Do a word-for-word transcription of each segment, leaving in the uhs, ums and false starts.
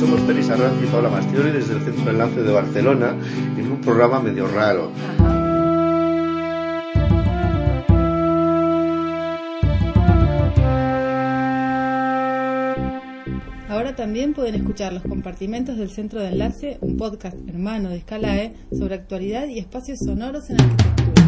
somos Félix Arranz y Paula Mastioli desde el Centro de Enlace de Barcelona en un programa medio raro. Ajá. Ahora también pueden escuchar Los Compartimentos del Centro de Enlace, un podcast hermano de Scalae sobre actualidad y espacios sonoros en arquitectura.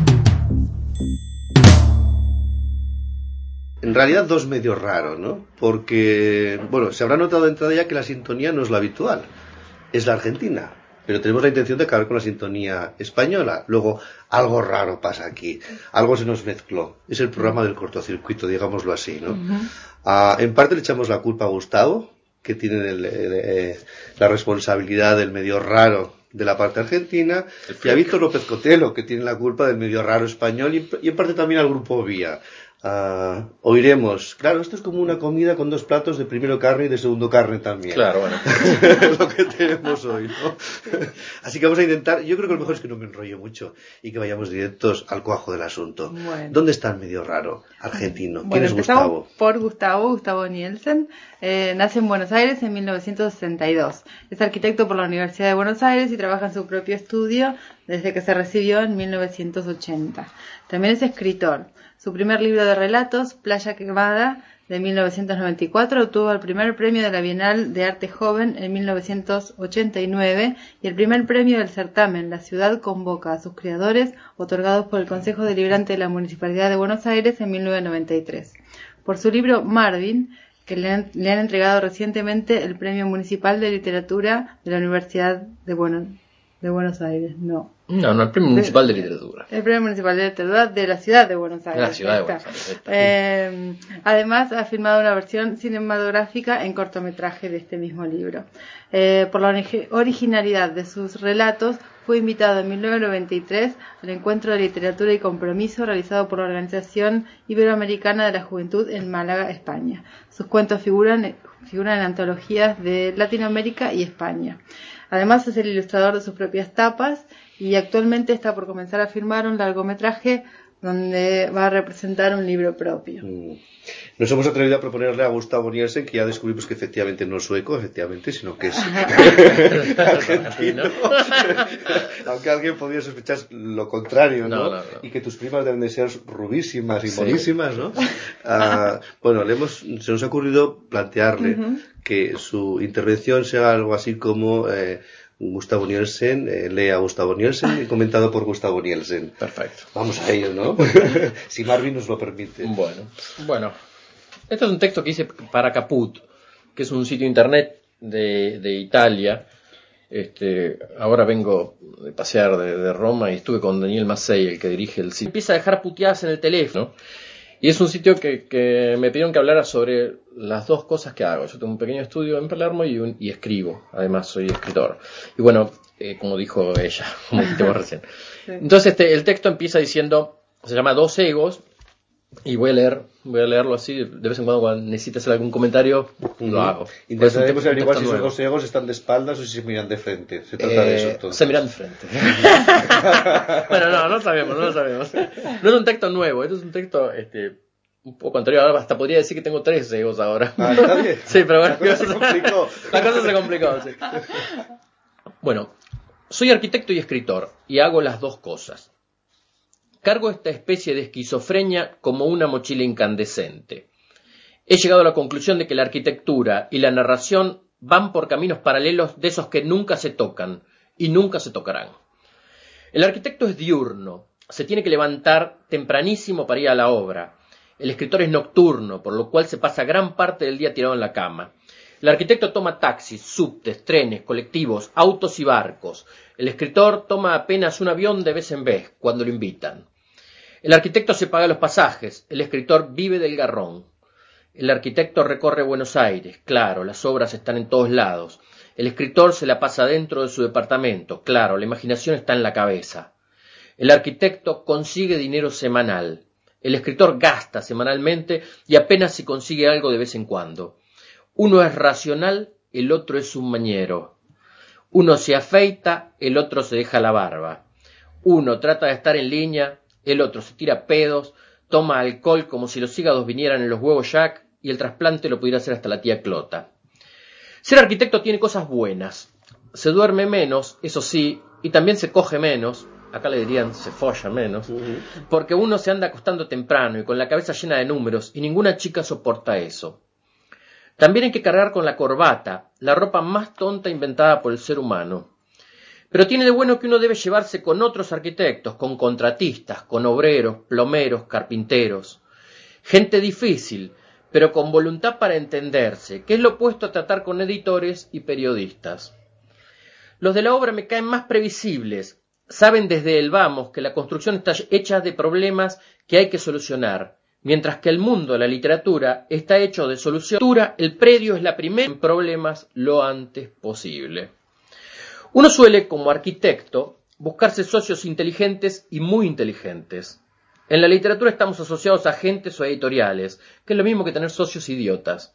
En realidad dos medios raros, ¿no? Porque, bueno, se habrá notado de entrada ya que la sintonía no es la habitual, es la argentina, pero tenemos la intención de acabar con la sintonía española. Luego, algo raro pasa aquí, algo se nos mezcló, es el programa del cortocircuito, digámoslo así, ¿no? Uh-huh. Uh, en parte le echamos la culpa a Gustavo, que tiene el, el, el, la responsabilidad del medio raro de la parte argentina, y a Víctor López Cotelo, que tiene la culpa del medio raro español, y, y en parte también al grupo Vía. Uh, oiremos, claro, esto es como una comida con dos platos, de primero carne y de segundo carne también. Claro, bueno. Es lo que tenemos hoy, ¿no? Así que vamos a intentar, yo creo que lo mejor es que no me enrollo mucho y que vayamos directos al cuajo del asunto. Bueno. ¿Dónde está el medio raro argentino? ¿Quién bueno, es Gustavo? Por Gustavo, Gustavo Nielsen. Eh, nace en Buenos Aires en mil novecientos sesenta y dos. Es arquitecto por la Universidad de Buenos Aires y trabaja en su propio estudio desde que se recibió en mil novecientos ochenta. También es escritor. Su primer libro de relatos, Playa Quemada, de mil novecientos noventa y cuatro, obtuvo el primer premio de la Bienal de Arte Joven en mil novecientos ochenta y nueve y el primer premio del certamen La Ciudad Convoca a sus creadores, otorgados por el Consejo Deliberante de la Municipalidad de Buenos Aires en mil novecientos noventa y tres. Por su libro Marvin, que le han, le han entregado recientemente el Premio Municipal de Literatura de la Universidad de, bueno, de Buenos Aires. No. No, no, el Premio Municipal de Literatura. El Premio Municipal de Literatura de la Ciudad de Buenos Aires. De la Ciudad de Buenos Aires. Eh, además, ha filmado una versión cinematográfica en cortometraje de este mismo libro. Eh, por la orig- originalidad de sus relatos, fue invitado en mil novecientos noventa y tres al Encuentro de Literatura y Compromiso realizado por la Organización Iberoamericana de la Juventud en Málaga, España. Sus cuentos figuran, figuran en antologías de Latinoamérica y España. Además, es el ilustrador de sus propias tapas y actualmente está por comenzar a filmar un largometraje donde va a representar un libro propio. Mm. Nos hemos atrevido a proponerle a Gustavo Nielsen, que ya descubrimos que efectivamente no es sueco, efectivamente, sino que es argentino. Aunque alguien podría sospechar lo contrario, ¿no? No, no, no. Y que tus primas deben de ser rubísimas y Sí. monísimas, ¿no? Uh, bueno, le hemos, se nos ha ocurrido plantearle uh-huh. que su intervención sea algo así como... Eh, Gustavo Nielsen, eh, lea a Gustavo Nielsen y comentado por Gustavo Nielsen. Perfecto. Vamos a ello, ¿no? Si Marvin nos lo permite. Bueno, bueno. Este es un texto que hice para Caput, que es un sitio internet de, de Italia. Este, ahora vengo de pasear de, de Roma y estuve con Daniel Massey, el que dirige el sitio. Empieza a dejar puteadas en el teléfono. Y es un sitio que, que me pidieron que hablara sobre las dos cosas que hago. Yo tengo un pequeño estudio en Palermo y, un, y escribo. Además, soy escritor. Y bueno, eh, como dijo ella, como dijiste vos recién. Sí. Entonces, este, el texto empieza diciendo, se llama Dos egos. Y voy a leer, voy a leerlo así. De vez en cuando, cuando necesites hacer algún comentario, uh-huh. lo hago. Intentaremos averiguar si esos dos egos están de espaldas o si se miran de frente. Se trata eh, de eso, entonces. Se miran de frente. Bueno, no, no sabemos, no lo sabemos. No es un texto nuevo, esto es un texto este, un poco anterior. Ahora hasta podría decir que tengo tres egos ahora. Ah, ¿está bien? Sí, pero bueno. La cosa se complicó. La cosa se complicó, sí. Bueno, soy arquitecto y escritor y hago las dos cosas. Cargo esta especie de esquizofrenia como una mochila incandescente. He llegado a la conclusión de que la arquitectura y la narración van por caminos paralelos de esos que nunca se tocan y nunca se tocarán. El arquitecto es diurno, se tiene que levantar tempranísimo para ir a la obra. El escritor es nocturno, por lo cual se pasa gran parte del día tirado en la cama. El arquitecto toma taxis, subtes, trenes, colectivos, autos y barcos. El escritor toma apenas un avión de vez en vez, cuando lo invitan. El arquitecto se paga los pasajes, el escritor vive del garrón. El arquitecto recorre Buenos Aires, claro, las obras están en todos lados. El escritor se la pasa dentro de su departamento, claro, la imaginación está en la cabeza. El arquitecto consigue dinero semanal. El escritor gasta semanalmente y apenas si consigue algo de vez en cuando. Uno es racional, el otro es un mañero. Uno se afeita, el otro se deja la barba. Uno trata de estar en línea, el otro se tira pedos, toma alcohol como si los hígados vinieran en los huevos Jack y el trasplante lo pudiera hacer hasta la tía Clota. Ser arquitecto tiene cosas buenas. Se duerme menos, eso sí, y también se coge menos. Acá le dirían se folla menos, uh-huh. Porque uno se anda acostando temprano y con la cabeza llena de números y ninguna chica soporta eso. También hay que cargar con la corbata, la ropa más tonta inventada por el ser humano. Pero tiene de bueno que uno debe llevarse con otros arquitectos, con contratistas, con obreros, plomeros, carpinteros. Gente difícil, pero con voluntad para entenderse, que es lo opuesto a tratar con editores y periodistas. Los de la obra me caen más previsibles. Saben desde el vamos que la construcción está hecha de problemas que hay que solucionar, mientras que el mundo de la literatura está hecho de solución. El predio es la primera en problemas lo antes posible. Uno suele, como arquitecto, buscarse socios inteligentes y muy inteligentes. En la literatura estamos asociados a agentes o editoriales, que es lo mismo que tener socios idiotas.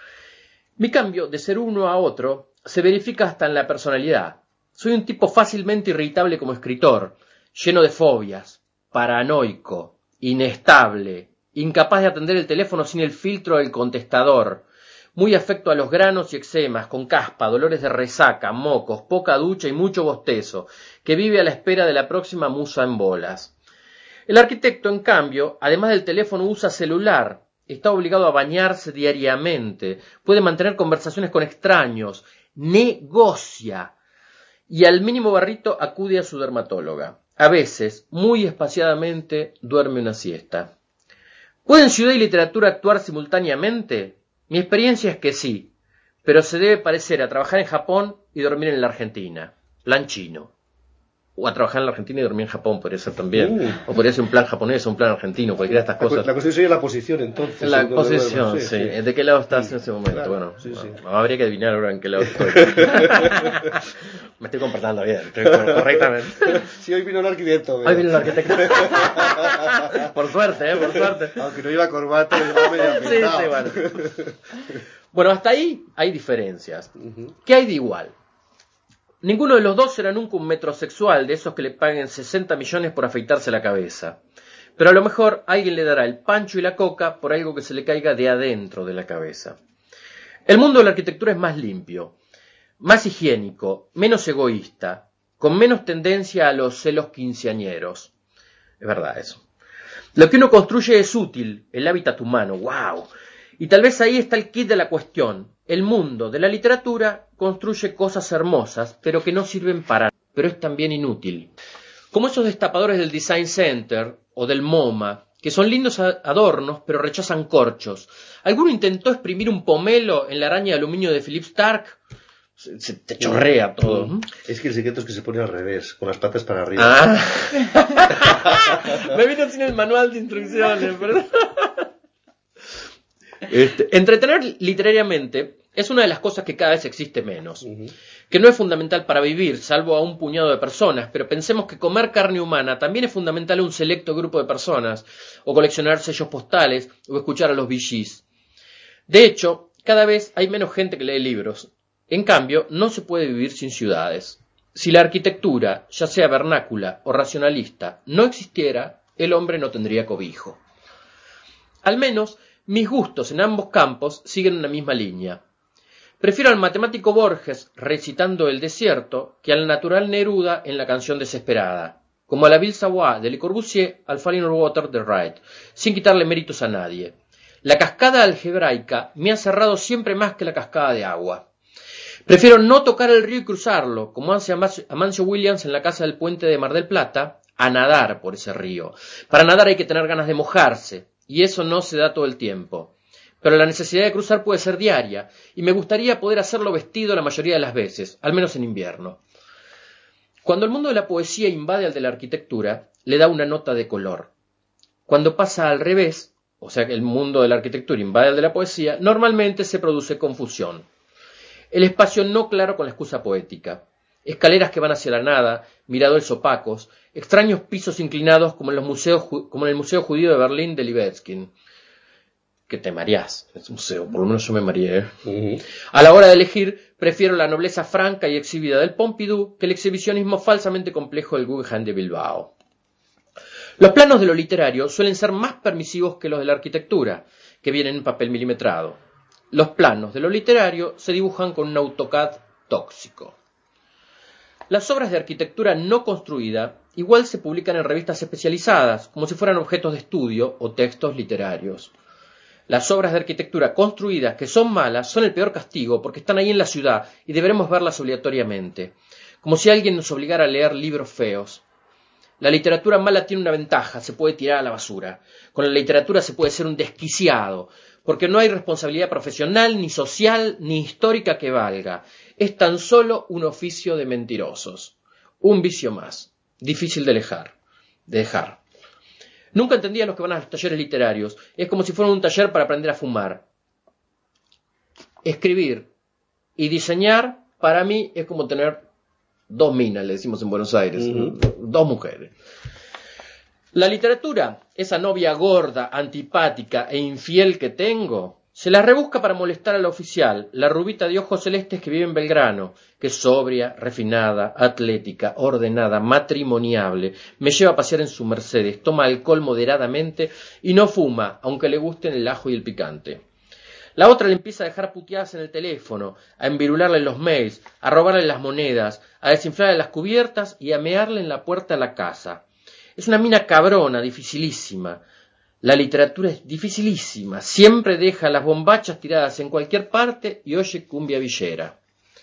Mi cambio de ser uno a otro se verifica hasta en la personalidad. Soy un tipo fácilmente irritable como escritor, lleno de fobias, paranoico, inestable, incapaz de atender el teléfono sin el filtro del contestador, muy afecto a los granos y eczemas, con caspa, dolores de resaca, mocos, poca ducha y mucho bostezo, que vive a la espera de la próxima musa en bolas. El arquitecto, en cambio, además del teléfono usa celular, está obligado a bañarse diariamente, puede mantener conversaciones con extraños, negocia, y al mínimo barrito acude a su dermatóloga. A veces, muy espaciadamente, duerme una siesta. ¿Pueden ciudad y literatura actuar simultáneamente? Mi experiencia es que sí, pero se debe parecer a trabajar en Japón y dormir en la Argentina. Plan chino. O a trabajar en la Argentina y dormir en Japón, podría ser también. Uh. O podría ser un plan japonés o un plan argentino, cualquiera de estas cosas. La cuestión sería la posición, entonces. La posición, sí, sí. sí. ¿De qué lado estás sí. en ese momento? Claro, bueno, sí, sí. bueno, habría que adivinar ahora en qué lado estoy. Me estoy comportando bien, estoy correctamente. Sí, hoy vino el arquitecto. Hoy vino el arquitecto. Por suerte, ¿eh? Por suerte. Aunque no lleva corbata, lleva media pintada. Sí, sí, bueno. Bueno, hasta ahí hay diferencias. Uh-huh. ¿Qué hay de igual? Ninguno de los dos será nunca un metrosexual de esos que le paguen sesenta millones por afeitarse la cabeza. Pero a lo mejor alguien le dará el pancho y la coca por algo que se le caiga de adentro de la cabeza. El mundo de la arquitectura es más limpio, más higiénico, menos egoísta, con menos tendencia a los celos quinceañeros. Es verdad eso. Lo que uno construye es útil, el hábitat humano, wow. Y tal vez ahí está el kit de la cuestión. El mundo de la literatura construye cosas hermosas, pero que no sirven para nada, pero es también inútil. Como esos destapadores del Design Center o del MoMA, que son lindos adornos, pero rechazan corchos. ¿Alguno intentó exprimir un pomelo en la araña de aluminio de Philippe Starck? Se, se te chorrea todo. ¿Mm? Es que el secreto es que se pone al revés, con las patas para arriba. Ah. Me vino sin el manual de instrucciones, ¿verdad? Este, entretener literariamente es una de las cosas que cada vez existe menos, uh-huh. que no es fundamental para vivir, salvo a un puñado de personas, pero pensemos que comer carne humana también es fundamental a un selecto grupo de personas, o coleccionar sellos postales, o escuchar a los Bee Gees. De hecho, cada vez hay menos gente que lee libros. En cambio, no se puede vivir sin ciudades. Si la arquitectura, ya sea vernácula o racionalista, no existiera, el hombre no tendría cobijo. Al menos, mis gustos en ambos campos siguen una misma línea. Prefiero al matemático Borges recitando El desierto que al natural Neruda en la canción Desesperada, como a la Ville Savoye de Le Corbusier al Falling Water de Wright, sin quitarle méritos a nadie. La cascada algebraica me ha cerrado siempre más que la cascada de agua. Prefiero no tocar el río y cruzarlo, como hace Amancio Williams en La casa del puente de Mar del Plata, a nadar por ese río. Para nadar hay que tener ganas de mojarse, y eso no se da todo el tiempo. Pero la necesidad de cruzar puede ser diaria, y me gustaría poder hacerlo vestido la mayoría de las veces, al menos en invierno. Cuando el mundo de la poesía invade al de la arquitectura, le da una nota de color. Cuando pasa al revés, o sea que el mundo de la arquitectura invade al de la poesía, normalmente se produce confusión. El espacio no claro con la excusa poética. Escaleras que van hacia la nada, miradores opacos, extraños pisos inclinados como en, los museos, como en el Museo Judío de Berlín de Libeskind. Que te mareás, es un museo, por lo menos yo me mareé. ¿eh? Uh-huh. A la hora de elegir, prefiero la nobleza franca y exhibida del Pompidou que el exhibicionismo falsamente complejo del Guggenheim de Bilbao. Los planos de lo literario suelen ser más permisivos que los de la arquitectura, que vienen en papel milimetrado. Los planos de lo literario se dibujan con un AutoCAD tóxico. Las obras de arquitectura no construida igual se publican en revistas especializadas, como si fueran objetos de estudio o textos literarios. Las obras de arquitectura construidas que son malas son el peor castigo porque están ahí en la ciudad y deberemos verlas obligatoriamente, como si alguien nos obligara a leer libros feos. La literatura mala tiene una ventaja, se puede tirar a la basura. Con la literatura se puede ser un desquiciado, porque no hay responsabilidad profesional, ni social, ni histórica que valga. Es tan solo un oficio de mentirosos. Un vicio más, difícil de dejar. De dejar. Nunca entendí a los que van a los talleres literarios. Es como si fuera un taller para aprender a fumar. Escribir y diseñar, para mí, es como tener dos minas, le decimos en Buenos Aires. Uh-huh. Dos mujeres. La literatura, esa novia gorda, antipática e infiel que tengo, se la rebusca para molestar a la oficial, la rubita de ojos celestes que vive en Belgrano, que es sobria, refinada, atlética, ordenada, matrimoniable, me lleva a pasear en su Mercedes, toma alcohol moderadamente y no fuma, aunque le gusten el ajo y el picante. La otra le empieza a dejar puteadas en el teléfono, a envirularle los mails, a robarle las monedas, a desinflarle las cubiertas y a mearle en la puerta de la casa. Es una mina cabrona, dificilísima. La literatura es dificilísima. Siempre deja las bombachas tiradas en cualquier parte y oye cumbia villera.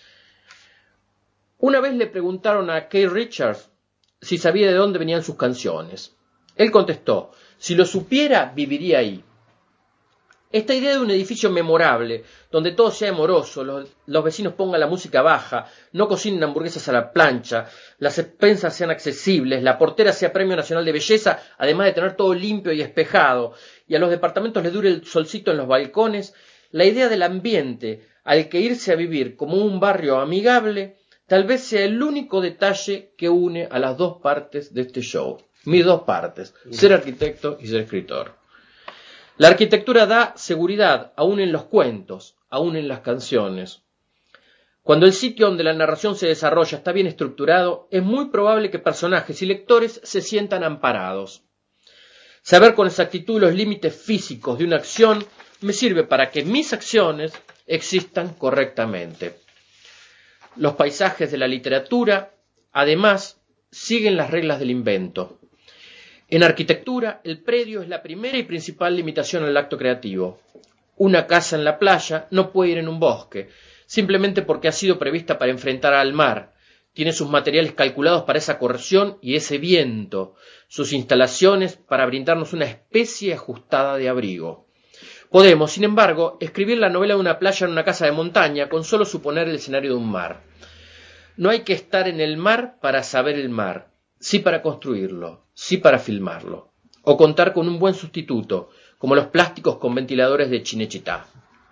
Una vez le preguntaron a Keith Richards si sabía de dónde venían sus canciones. Él contestó, si lo supiera, viviría ahí. Esta idea de un edificio memorable, donde todo sea amoroso, los, los vecinos pongan la música baja, no cocinen hamburguesas a la plancha, las expensas sean accesibles, la portera sea Premio Nacional de Belleza, además de tener todo limpio y espejado, y a los departamentos les dure el solcito en los balcones, la idea del ambiente al que irse a vivir como un barrio amigable, tal vez sea el único detalle que une a las dos partes de este show. Mis dos partes, ser arquitecto y ser escritor. La arquitectura da seguridad aún en los cuentos, aún en las canciones. Cuando el sitio donde la narración se desarrolla está bien estructurado, es muy probable que personajes y lectores se sientan amparados. Saber con exactitud los límites físicos de una acción me sirve para que mis acciones existan correctamente. Los paisajes de la literatura, además, siguen las reglas del invento. En arquitectura, el predio es la primera y principal limitación al acto creativo. Una casa en la playa no puede ir en un bosque, simplemente porque ha sido prevista para enfrentar al mar. Tiene sus materiales calculados para esa corrección y ese viento, sus instalaciones para brindarnos una especie ajustada de abrigo. Podemos, sin embargo, escribir la novela de una playa en una casa de montaña con solo suponer el escenario de un mar. No hay que estar en el mar para saber el mar, sí para construirlo. Sí para filmarlo, o contar con un buen sustituto, como los plásticos con ventiladores de Cinecittà.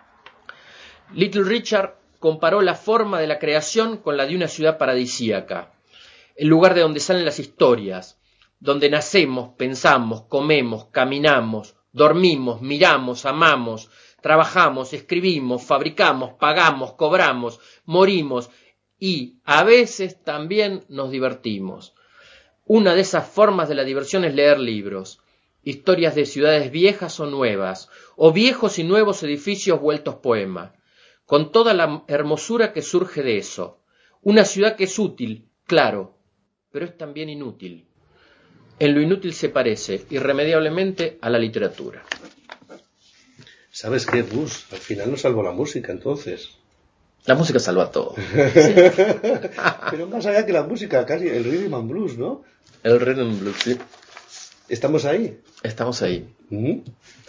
Little Richard comparó la forma de la creación con la de una ciudad paradisíaca, el lugar de donde salen las historias, donde nacemos, pensamos, comemos, caminamos, dormimos, miramos, amamos, trabajamos, escribimos, fabricamos, pagamos, cobramos, morimos y, a veces, también nos divertimos. Una de esas formas de la diversión es leer libros, historias de ciudades viejas o nuevas, o viejos y nuevos edificios vueltos poema, con toda la hermosura que surge de eso. Una ciudad que es útil, claro, pero es también inútil. En lo inútil se parece, irremediablemente, a la literatura. ¿Sabes qué, Gus? Al final nos salvó la música, entonces. La música salva todo. Sí. Pero más allá que la música, casi el rhythm and blues, ¿no? El rhythm and blues, sí. ¿Estamos ahí? Estamos ahí. Uh-huh.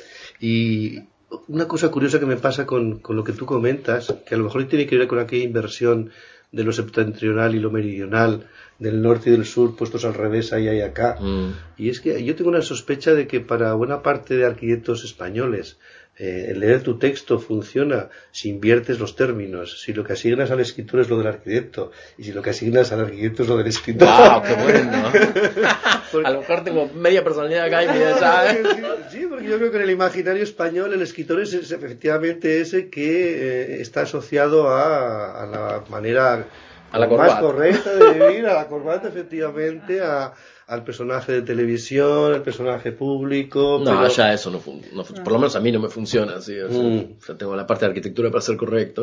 Y una cosa curiosa que me pasa con, con lo que tú comentas, que a lo mejor tiene que ver con aquella inversión de lo septentrional y lo meridional, del norte y del sur, puestos al revés, ahí y acá. Mm. Y es que yo tengo una sospecha de que para buena parte de arquitectos españoles, Eh, el leer tu texto funciona si inviertes los términos, si lo que asignas al escritor es lo del arquitecto y si lo que asignas al arquitecto es lo del escritor. ¡Wow! ¡Qué bueno! Porque... A lo mejor tengo media personalidad acá y media allá, ¿eh? Sí, sí, porque yo creo que en el imaginario español el escritor es, es efectivamente ese que eh, está asociado a, a la manera a la más correcta de vivir, a la corbata, efectivamente, a, al personaje de televisión, al personaje público. No, pero... ya eso no funciona. No fun- por lo menos a mí no me funciona así. O sea, Mm. o sea, tengo la parte de arquitectura para ser correcto.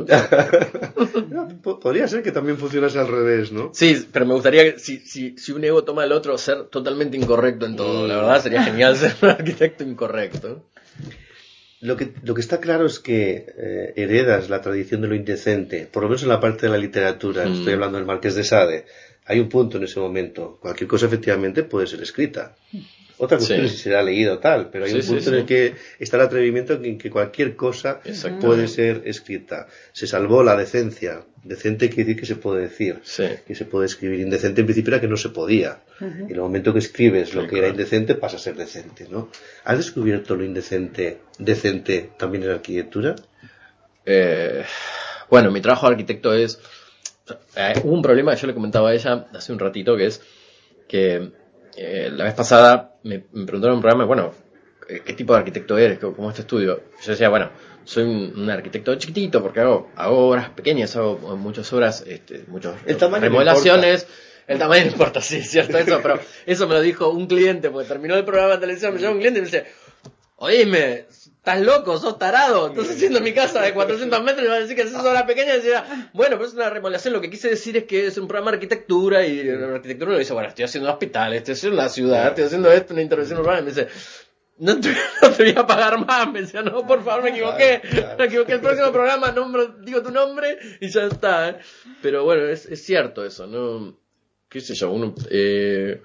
No, podría ser que también funcionase al revés, ¿no? Sí, pero me gustaría que si, si, si un ego toma al otro, ser totalmente incorrecto en todo. La verdad sería genial ser un arquitecto incorrecto. Lo que, lo que está claro es que eh, heredas la tradición de lo indecente, por lo menos en la parte de la literatura. Mm. Estoy hablando del Marqués de Sade. Hay un punto en ese momento. Cualquier cosa efectivamente puede ser escrita. Otra cuestión Sí. es si será leído o tal, pero hay Sí, un sí, punto sí. en el que está el atrevimiento en que cualquier cosa Exactamente. puede ser escrita. Se salvó la decencia. Decente quiere decir que se puede decir, Sí. que se puede escribir. Indecente en principio era que no se podía. Y en el momento que escribes lo Sí, que era claro. indecente pasa a ser decente, ¿no? ¿Has descubierto lo indecente, decente también en la arquitectura? Eh, bueno, mi trabajo de arquitecto es... eh, hubo un problema que yo le comentaba a ella hace un ratito, que es que eh, la vez pasada me, me preguntaron en un programa, bueno, ¿qué, qué tipo de arquitecto eres? ¿Cómo, cómo es tu estudio? Yo decía, bueno, soy un, un arquitecto chiquitito porque hago, hago obras pequeñas, hago muchas obras, este, muchas El tamaño no remodelaciones. El tamaño no importa, sí, es cierto eso, pero eso me lo dijo un cliente, porque terminó el programa de televisión, me llamó un cliente y me dice, oíme, estás loco, sos tarado, estás haciendo mi casa de cuatrocientos metros y vas a decir que haces obra pequeña, y decía, bueno, pero es una remodelación, lo que quise decir es que es un programa de arquitectura, y la arquitectura uno dice, bueno, estoy haciendo hospitales, estoy haciendo la ciudad, estoy haciendo esto, una intervención urbana, y me dice, no te, no te voy a pagar más, me decía, no, por favor, me equivoqué, Claro, claro. me equivoqué, el próximo programa nombro, digo tu nombre y ya está, ¿eh? Pero bueno, es, es cierto eso, ¿no? Qué sé yo, uno... Eh,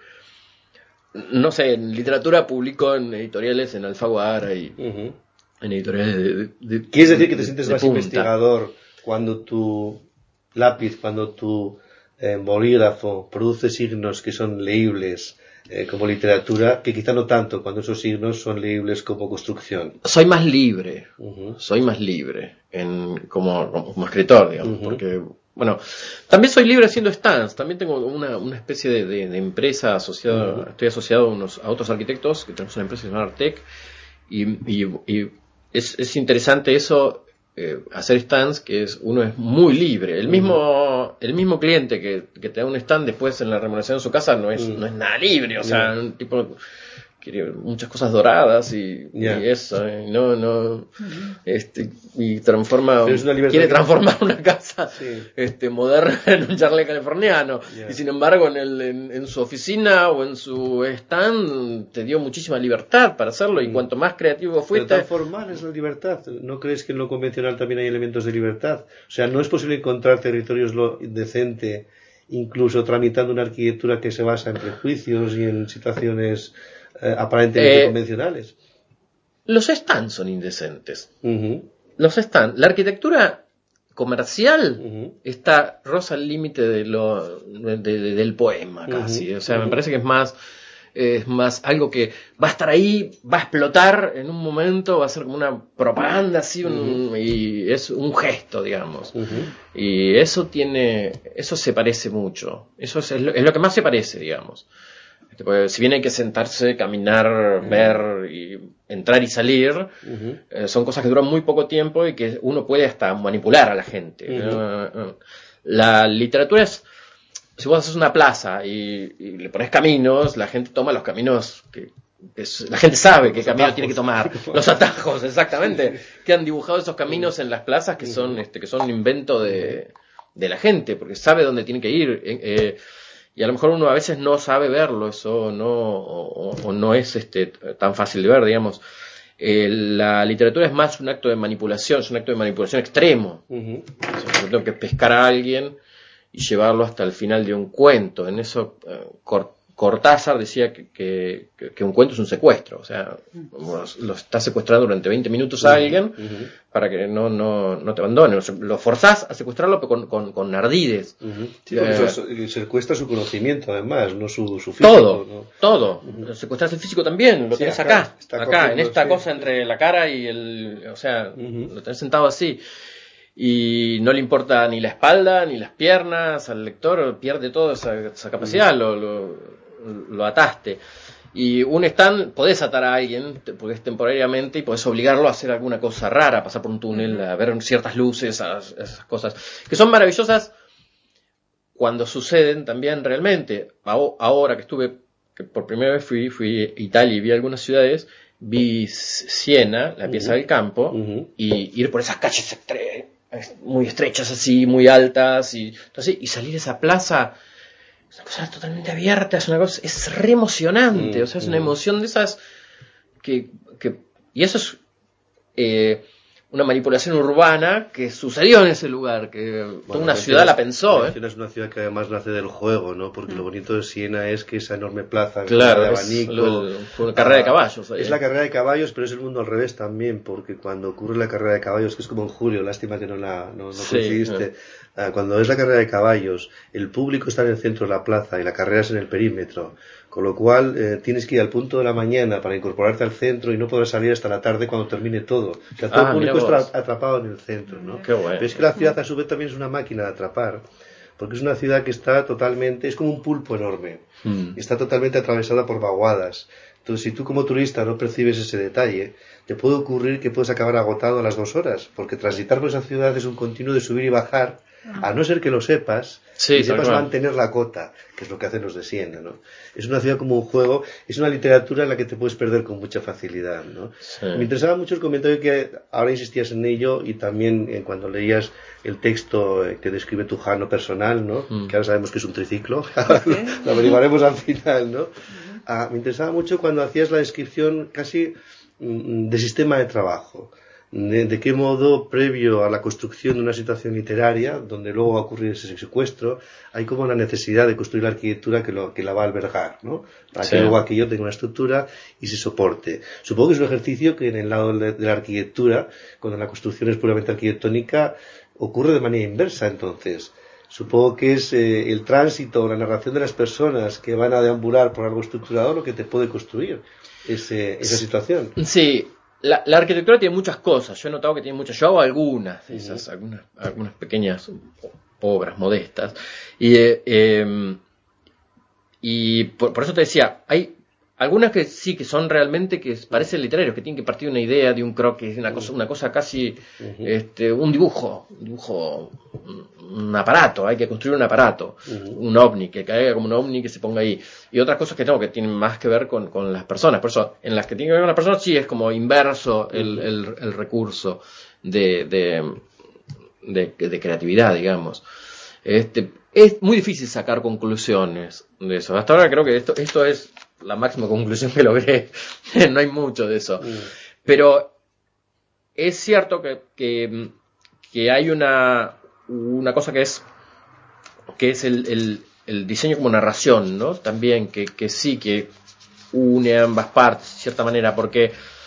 no sé, en literatura publico en editoriales en Alfaguara y Uh-huh. en editoriales de, de- de- ¿Quieres decir que te de- sientes de más punta. investigador cuando tu lápiz, cuando tu eh, bolígrafo produce signos que son leíbles eh, como literatura, que quizá no tanto cuando esos signos son leíbles como construcción? Soy más libre, Uh-huh. soy más libre en, como, como, como escritor, digamos, Ujú. porque, bueno, también soy libre haciendo stands, también tengo una, una especie de, de, de empresa asociada, Ujú. estoy asociado a, unos, a otros arquitectos, que tenemos una empresa llamada Artec, y, y, y es, es interesante eso, eh, hacer stands, que es uno es muy libre. El mismo el mismo cliente que, que te da un stand después en la remodelación de su casa no es, Mm. no es nada libre, o sea, Yeah. un tipo quiere muchas cosas doradas y, Yeah. y eso, y no, no, este, y transforma, Pero es una libertad quiere que- transformar una casa Sí. este moderna en un charlet californiano, Yeah. y sin embargo en, el, en, en su oficina o en su stand te dio muchísima libertad para hacerlo, y Mm. cuanto más creativo Pero fuiste, tan formal es la libertad. ¿No crees que en lo convencional también hay elementos de libertad? O sea, no es posible encontrar territorios lo decente, incluso tramitando una arquitectura que se basa en prejuicios y en situaciones eh, aparentemente Eh, convencionales. los stands son indecentes. Ujú, Los stands, la arquitectura comercial ujú. está roza el límite de lo de- de- del poema casi. Ujú, O sea, me ujú. parece que es más es más algo que va a estar ahí, va a explotar en un momento, va a ser como una propaganda así, un- y es un gesto, digamos. Ujú. Y eso tiene, eso se parece mucho. Eso es, es lo, es lo que más se parece, digamos. Este, porque si bien hay que sentarse, caminar, ver, y entrar y salir, Ujú. eh, son cosas que duran muy poco tiempo y que uno puede hasta manipular a la gente. Ujú. Eh, eh, La literatura es, si vos haces una plaza y, y le pones caminos, la gente toma los caminos que, que es- la gente sabe qué Los camino atajos. tiene que tomar. Los atajos, exactamente. Que han dibujado esos caminos en las plazas que son, este, que son un invento de, de la gente, porque sabe dónde tiene que ir. Eh, eh, y a lo mejor uno a veces no sabe verlo, eso no, o, o- o no es este, tan fácil de ver, digamos. Eh, la literatura es más un acto de manipulación, es un acto de manipulación extremo. Ujú. O sea, yo tengo que pescar a alguien y llevarlo hasta el final de un cuento. En eso eh, Cor- Cortázar decía que, que, que un cuento es un secuestro. O sea, lo, lo estás secuestrando durante veinte minutos a alguien Ujú. para que no, no, no te abandone. O sea, lo forzás a secuestrarlo pero con, con, con ardides. Ujú. Sí, porque Eh, eso es- secuestra su conocimiento, además, no su, su físico. Todo, ¿no? todo. Secuestras el físico también, lo Sí, tenés acá, acá, está acá, en cogiendo, esta sí. cosa entre la cara y el, o sea, Ujú. lo tenés sentado así. Y no le importa ni la espalda, ni las piernas, al lector pierde toda esa, esa capacidad, lo, lo, lo ataste. Y un stand, podés atar a alguien, te- porque es temporariamente, y podés obligarlo a hacer alguna cosa rara, a pasar por un túnel, a ver ciertas luces, a- esas cosas, que son maravillosas cuando suceden también realmente. Aho- Ahora que estuve, que que por primera vez fui, fui a Italia y vi algunas ciudades, vi Siena, la pieza uh-huh. del campo, uh-huh. y ir por esas calles estre- muy estrechas así, muy altas, y, entonces, y salir a esa plaza, es una cosa totalmente abierta, es una cosa, es re emocionante, uh-huh. o sea, es una emoción de esas que, que y eso es eh, una manipulación urbana que sucedió en ese lugar, que bueno, toda una ciudad la pensó. ¿eh? Es una ciudad que además nace del juego, ¿no? Porque mm. lo bonito de Siena es que esa enorme plaza claro, de abanico, es lo, lo, la carrera de caballos. Ahí. Es la carrera de caballos, pero es el mundo al revés también, porque cuando ocurre la carrera de caballos, que es como en julio, lástima que no la no, no sí, coincidiste, eh. cuando es la carrera de caballos, el público está en el centro de la plaza y la carrera es en el perímetro. Con lo cual eh, tienes que ir al punto de la mañana para incorporarte al centro y no podrás salir hasta la tarde cuando termine todo. O sea, todo ah, el público está atrapado en el centro, ¿no? Qué bueno. Pero es que la ciudad a su vez también es una máquina de atrapar, porque es una ciudad que está totalmente, es como un pulpo enorme, mm. está totalmente atravesada por vaguadas. Entonces, si tú como turista no percibes ese detalle, te puede ocurrir que puedes acabar agotado a las dos horas, porque transitar por esa ciudad es un continuo de subir y bajar, a no ser que lo sepas, sí, y sepas mantener la cota, que es lo que hacen los de Siena, ¿no? Es una ciudad como un juego, es una literatura en la que te puedes perder con mucha facilidad, ¿no? Sí. Me interesaba mucho el comentario que ahora insistías en ello, y también eh, cuando leías el texto eh, que describe tu Jano personal, ¿no? Mm. Que ahora sabemos que es un triciclo, lo, lo averiguaremos al final, ¿no? Ah, me interesaba mucho cuando hacías la descripción casi mm, de sistema de trabajo. De, de qué modo, previo a la construcción de una situación literaria, donde luego va a ocurrir ese secuestro, hay como la necesidad de construir la arquitectura que, lo, que la va a albergar, ¿no? Para sí. que luego aquello tenga una estructura y se soporte. Supongo que es un ejercicio que en el lado de, de la arquitectura, cuando la construcción es puramente arquitectónica, ocurre de manera inversa, entonces. Supongo que es eh, el tránsito, la narración de las personas que van a deambular por algo estructurado lo que te puede construir ese, esa situación. Sí. La, la arquitectura tiene muchas cosas, yo he notado que tiene muchas, yo hago algunas de esas, algunas, algunas pequeñas obras modestas, y, eh, eh, y por, por eso te decía, hay algunas que sí que son realmente que parecen literarios, que tienen que partir de una idea, de un croquis, una cosa, una cosa casi, uh-huh. este, un dibujo, un dibujo, un aparato, hay que construir un aparato, uh-huh. un ovni, que caiga como un ovni que se ponga ahí, y otras cosas que no, que tienen más que ver con, con las personas, por eso, en las que tienen que ver con las personas sí es como inverso el, uh-huh. el, el recurso de, de, de, de creatividad, digamos. Este, es muy difícil sacar conclusiones de eso, hasta ahora creo que esto, esto es la máxima conclusión que logré, no hay mucho de eso, mm. pero es cierto que, que, que hay una, una cosa que es que es el, el, el diseño como narración, ¿no? También que, que sí que une ambas partes de cierta manera, porque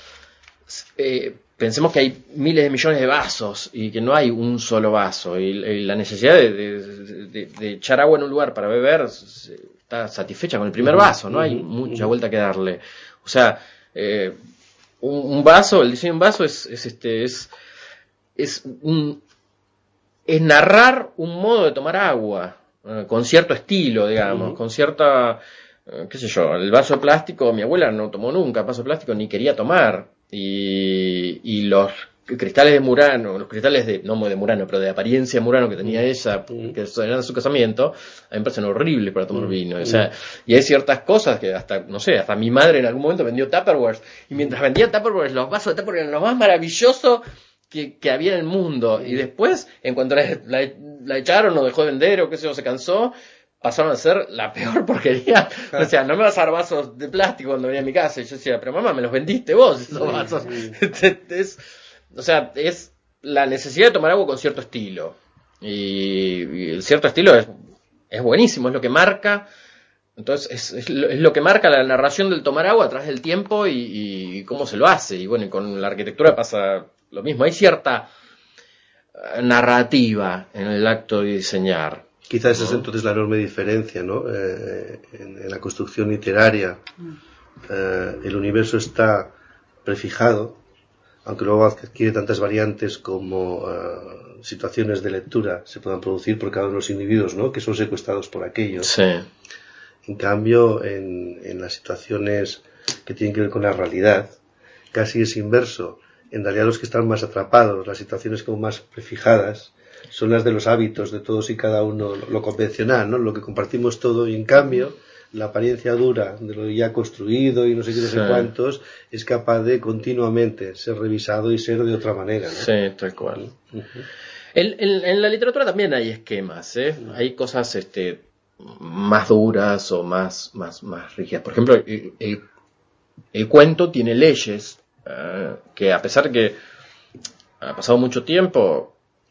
eh, pensemos que hay miles de millones de vasos y que no hay un solo vaso, y, y la necesidad de, de, de, de echar agua en un lugar para beber está satisfecha con el primer vaso, no hay mucha vuelta que darle. O sea, eh, un, un vaso, el diseño de un vaso es, es este, es, es un, es narrar un modo de tomar agua, eh, con cierto estilo, digamos, uh-huh. con cierta, eh, qué sé yo, el vaso de plástico, mi abuela no tomó nunca vaso de plástico, ni quería tomar, y, y los cristales de Murano, los cristales de, no de Murano, pero de apariencia Murano que tenía ella, que eran de su casamiento, a mí me parecen horribles para tomar vino. O sea, y hay ciertas cosas que hasta, no sé, hasta mi madre en algún momento vendió Tupperware, y mientras vendía Tupperware, los vasos de Tupperware eran lo más maravilloso que, que había en el mundo. Y después, en cuanto la, la, la echaron o dejó de vender o qué sé yo, se cansó, pasaron a ser la peor porquería. O sea, no me vas a dar vasos de plástico cuando venía a mi casa. Y yo decía, pero mamá, me los vendiste vos, esos vasos. es... O sea, es la necesidad de tomar agua con cierto estilo. Y, y el cierto estilo es, es buenísimo, es lo que marca. Entonces, es, es, lo, es lo que marca la narración del tomar agua a través del tiempo y, y cómo se lo hace. Y bueno, y con la arquitectura pasa lo mismo. Hay cierta narrativa en el acto de diseñar. Quizás esa es entonces la enorme diferencia, ¿no? Eh, en, en la construcción literaria, eh, el universo está prefijado, aunque luego adquiere tantas variantes como uh, situaciones de lectura se puedan producir por cada uno de los individuos, ¿no? Que son secuestrados por aquello. Sí. En cambio, en, en las situaciones que tienen que ver con la realidad, casi es inverso. En realidad los que están más atrapados, las situaciones como más prefijadas, son las de los hábitos de todos y cada uno, lo convencional, ¿no? Lo que compartimos todo, y en cambio la apariencia dura de lo ya construido y no sé qué, no sé Sí. cuántos, es capaz de continuamente ser revisado y ser de otra manera, ¿no? Sí, tal cual. Uh-huh. En, en- en la literatura también hay esquemas, ¿eh? Hay cosas este, más duras o más, más, más rígidas. Por ejemplo, el, el- el cuento tiene leyes eh, que, a pesar que ha pasado mucho tiempo,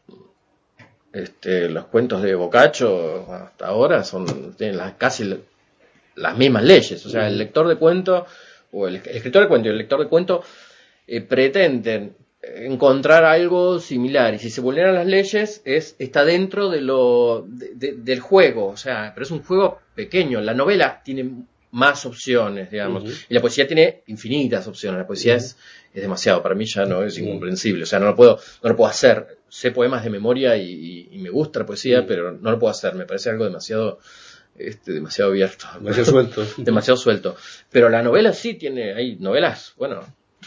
este, los cuentos de Boccaccio hasta ahora son tienen las- casi la- las mismas leyes. O sea, el lector de cuento o el, el escritor de cuento y el lector de cuento eh, pretenden encontrar algo similar, y si se vulneran las leyes es está dentro de lo de- de- del juego, o sea, pero es un juego pequeño. La novela tiene más opciones, digamos, Uh-huh. y la poesía tiene infinitas opciones. La poesía Uh-huh. es, es demasiado, para mí ya no es Uh-huh. incomprensible, o sea, no lo puedo no lo puedo hacer. Sé poemas de memoria y, y- y me gusta la poesía, Uh-huh. pero no lo puedo hacer, me parece algo demasiado este, demasiado abierto, Demasiado suelto. demasiado suelto. Pero la novela sí tiene, hay novelas, bueno,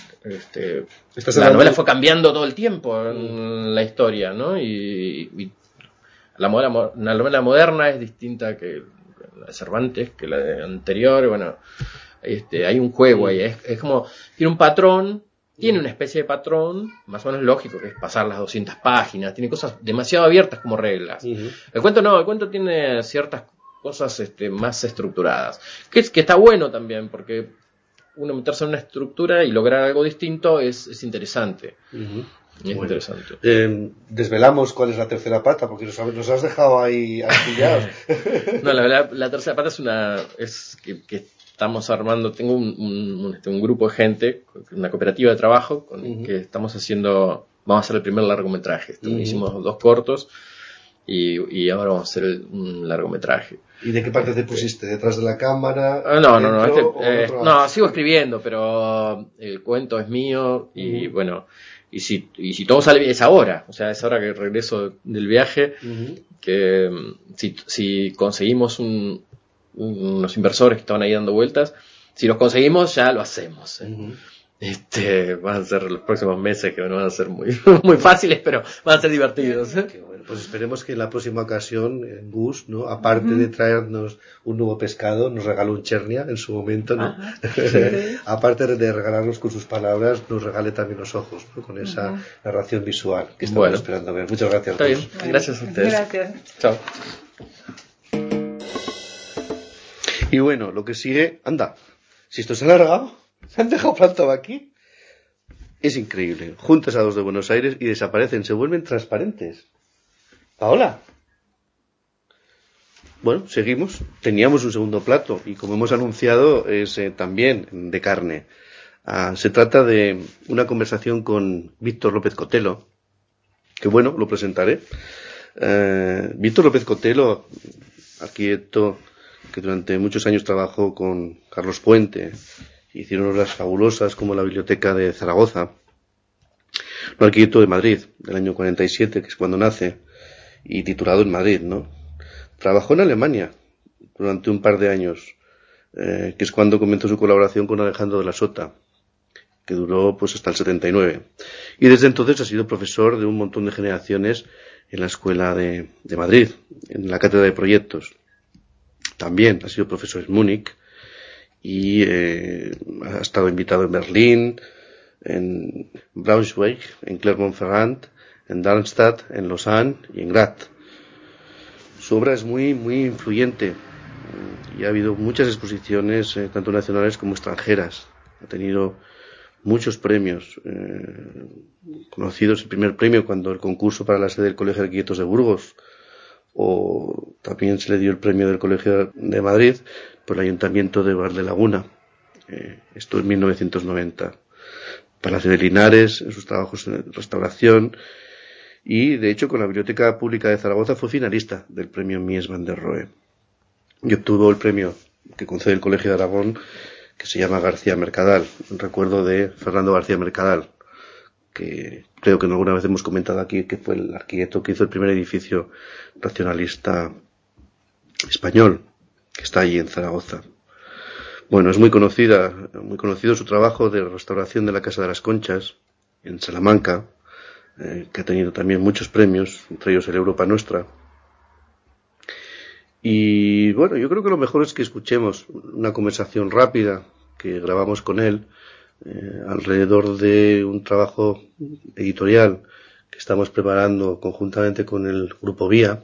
este, Estás la hablando novela de- fue cambiando todo el tiempo en la historia, ¿no? Y, y la, novela, mo- la novela moderna es distinta que la de Cervantes, que la de anterior, y bueno, este, hay un juego ahí, es, es como, tiene un patrón, tiene una especie de patrón, más o menos lógico, que es pasar las doscientas páginas, tiene cosas demasiado abiertas como reglas. Uh-huh. El cuento no, el cuento tiene ciertas cosas este, más estructuradas, que, es, que está bueno también, porque uno meterse en una estructura y lograr algo distinto es, es interesante. Uh-huh. Es Bueno. interesante. Eh, desvelamos cuál es la tercera pata, porque nos, nos has dejado ahí astillados. No, la, la, la tercera pata es una es que, que estamos armando. Tengo un, un, un, este, un grupo de gente, una cooperativa de trabajo con Uh-huh. que estamos haciendo. Vamos a hacer el primer largometraje. Uh-huh. Hicimos dos cortos y, y ahora vamos a hacer el, un largometraje. ¿Y de qué parte te pusiste? ¿Detrás de la cámara? Ah, no, no, no, este, ¿Dentro o eh, otro? no, sigo escribiendo, pero el cuento es mío y Uh-huh. bueno, y si, y si todo sale bien, es ahora, o sea, es ahora que regreso del viaje, Uh-huh. que mm, si, si conseguimos un, un- unos inversores que estaban ahí dando vueltas, si los conseguimos ya lo hacemos. ¿eh? Uh-huh. Este, van a ser los próximos meses que no van a ser muy, muy fáciles, pero van a ser divertidos. ¿eh? Qué bueno. Pues esperemos que en la próxima ocasión, en Gus, ¿no? Aparte de traernos un nuevo pescado, nos regaló un chernia en su momento, ¿no? Ajá, sí. Aparte de regalarnos con sus palabras, nos regale también los ojos, ¿no? Con esa Ujú. narración visual que estamos Bueno. esperando ver. Muchas gracias. Está bien, Gus. gracias a ustedes. Gracias. Chao. Y bueno, lo que sigue, anda, si esto se ha alargado, se han dejado plantado aquí. Es increíble. Juntas a dos de Buenos Aires y desaparecen, se vuelven transparentes. Paola. Bueno, seguimos. Teníamos un segundo plato y como hemos anunciado es eh, también de carne. Ah, se trata de una conversación con Víctor López Cotelo, que bueno, lo presentaré. Eh, Víctor López Cotelo, arquitecto que durante muchos años trabajó con Carlos Puente, hicieron obras fabulosas como la Biblioteca de Zaragoza, un arquitecto de Madrid del año cuarenta y siete, que es cuando nace, y titulado en Madrid, ¿no? Trabajó en Alemania durante un par de años, eh, que es cuando comenzó su colaboración con Alejandro de la Sota, que duró pues hasta el setenta y nueve. Y desde entonces ha sido profesor de un montón de generaciones en la Escuela de, de Madrid, en la Cátedra de Proyectos. También ha sido profesor en Múnich y eh, ha estado invitado en Berlín, en Braunschweig, en Clermont-Ferrand, en Darmstadt, en Lausanne y en Graz. Su obra es muy, muy influyente y ha habido muchas exposiciones, eh, tanto nacionales como extranjeras. Ha tenido muchos premios eh, conocidos. El primer premio cuando el concurso para la sede del Colegio de Arquitectos de Burgos, o también se le dio el premio del Colegio de Madrid por el Ayuntamiento de Valdelaguna. Eh, esto en mil novecientos noventa. Palacio de Linares, en sus trabajos de restauración, y de hecho con la Biblioteca Pública de Zaragoza fue finalista del premio Mies van der Rohe y obtuvo el premio que concede el Colegio de Aragón, que se llama García Mercadal, en recuerdo de Fernando García Mercadal, que creo que alguna vez hemos comentado aquí que fue el arquitecto que hizo el primer edificio racionalista español, que está allí en Zaragoza. Bueno, es muy conocida, muy conocido su trabajo de restauración de la Casa de las Conchas en Salamanca, eh, que ha tenido también muchos premios, entre ellos el Europa Nostra. Y bueno, yo creo que lo mejor es que escuchemos una conversación rápida que grabamos con él eh, alrededor de un trabajo editorial que estamos preparando conjuntamente con el Grupo Vía,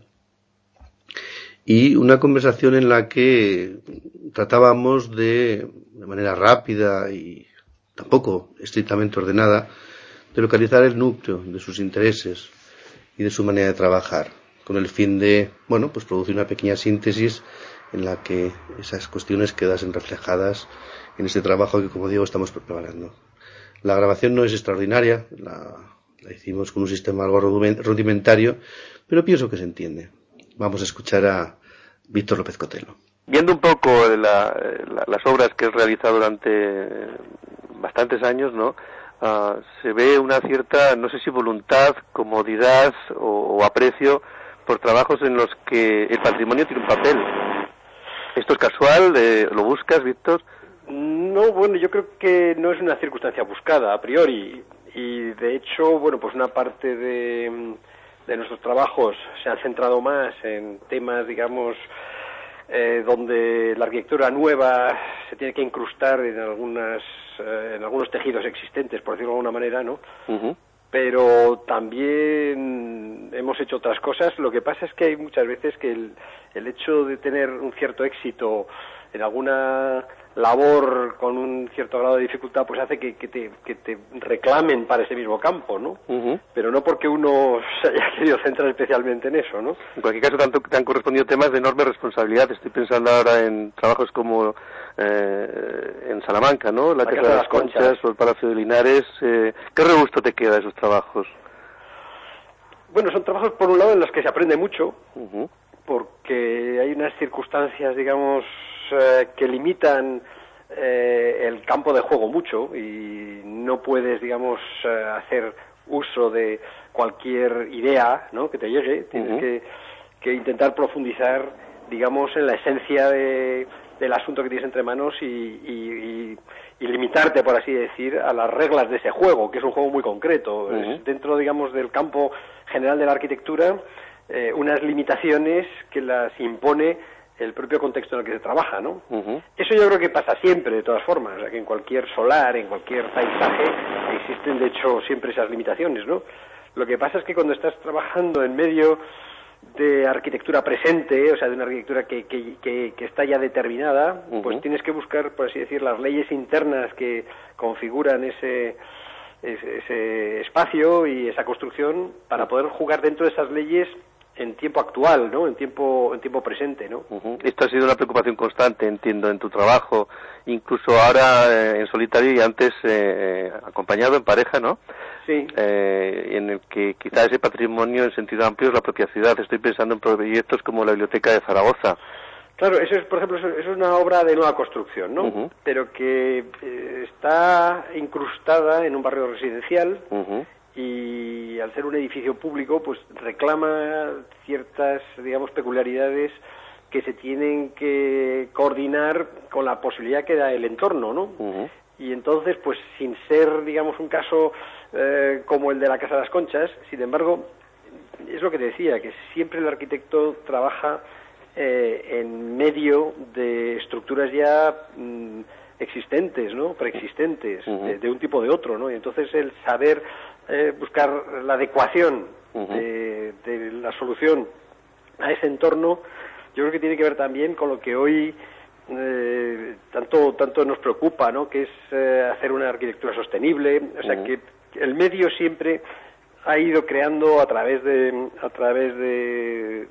y una conversación en la que tratábamos de, de manera rápida y tampoco estrictamente ordenada, de localizar el núcleo de sus intereses y de su manera de trabajar, con el fin de, bueno, pues producir una pequeña síntesis en la que esas cuestiones quedasen reflejadas en este trabajo que, como digo, estamos preparando. La grabación no es extraordinaria, la, la hicimos con un sistema algo rudimentario, pero pienso que se entiende. Vamos a escuchar a Víctor López Cotelo. Viendo un poco la, la, las obras que he realizado durante bastantes años, ¿no? Uh, se ve una cierta, no sé si voluntad, comodidad o, o aprecio por trabajos en los que el patrimonio tiene un papel. ¿Esto es casual? Eh, ¿Lo buscas, Víctor? No, bueno, yo creo que no es una circunstancia buscada a priori, y de hecho, bueno, pues una parte de... de nuestros trabajos se han centrado más en temas, digamos, eh, donde la arquitectura nueva se tiene que incrustar en algunas eh, en algunos tejidos existentes, por decirlo de alguna manera, ¿no? Uh-huh. Pero también hemos hecho otras cosas. Lo que pasa es que hay muchas veces que el, el hecho de tener un cierto éxito en alguna labor con un cierto grado de dificultad, pues hace que, que, te, que te reclamen para ese mismo campo, ¿no? Uh-huh. Pero no porque uno se haya querido centrar especialmente en eso, ¿no? En cualquier caso, tanto te han correspondido temas de enorme responsabilidad. Estoy pensando ahora en trabajos como eh, en Salamanca, ¿no? La, la Casa de las Conchas, Conchas o el Palacio de Linares. Eh, ¿Qué regusto te queda de esos trabajos? Bueno, son trabajos, por un lado, en los que se aprende mucho, uh-huh. porque hay unas circunstancias, digamos, eh, que limitan eh, el campo de juego mucho, y no puedes, digamos, eh, hacer uso de cualquier idea, ¿no?, que te llegue. Tienes uh-huh. que, que intentar profundizar, digamos, en la esencia de, del asunto que tienes entre manos y, y, y, y limitarte, por así decir, a las reglas de ese juego, que es un juego muy concreto. Uh-huh. Es dentro, digamos, del campo general de la arquitectura, eh, unas limitaciones que las impone el propio contexto en el que se trabaja, ¿no? Uh-huh. Eso yo creo que pasa siempre, de todas formas. O sea, que en cualquier solar, en cualquier paisaje, existen, de hecho, siempre esas limitaciones, ¿no? Lo que pasa es que cuando estás trabajando en medio de arquitectura presente, o sea, de una arquitectura que, que, que, que está ya determinada, uh-huh. pues tienes que buscar, por así decir, las leyes internas que configuran ese, ese, ese espacio y esa construcción, para poder jugar dentro de esas leyes en tiempo actual, ¿no? En tiempo en tiempo presente, ¿no? Uh-huh. Esto ha sido una preocupación constante, entiendo, en tu trabajo, incluso ahora eh, en solitario y antes eh, acompañado en pareja, ¿no? Sí. Eh, en el que quizá ese patrimonio en sentido amplio es la propia ciudad. Estoy pensando en proyectos como la Biblioteca de Zaragoza. Claro, eso es, por ejemplo, eso es una obra de nueva construcción, ¿no? Uh-huh. Pero que eh, está incrustada en un barrio residencial. Uh-huh. Y al ser un edificio público, pues reclama ciertas, digamos, peculiaridades que se tienen que coordinar con la posibilidad que da el entorno, ¿no? Uh-huh. Y entonces, pues sin ser, digamos, un caso eh, como el de la Casa de las Conchas, sin embargo, es lo que te decía, que siempre el arquitecto trabaja eh, en medio de estructuras ya mmm, existentes, ¿no? Preexistentes, uh-huh. de, de un tipo o de otro, ¿no? Y entonces el saber Eh, buscar la adecuación uh-huh. de, de la solución a ese entorno, yo creo que tiene que ver también con lo que hoy eh, tanto tanto nos preocupa, ¿no? Que es eh, hacer una arquitectura sostenible. O sea, uh-huh. que el medio siempre ha ido creando a través de a través de,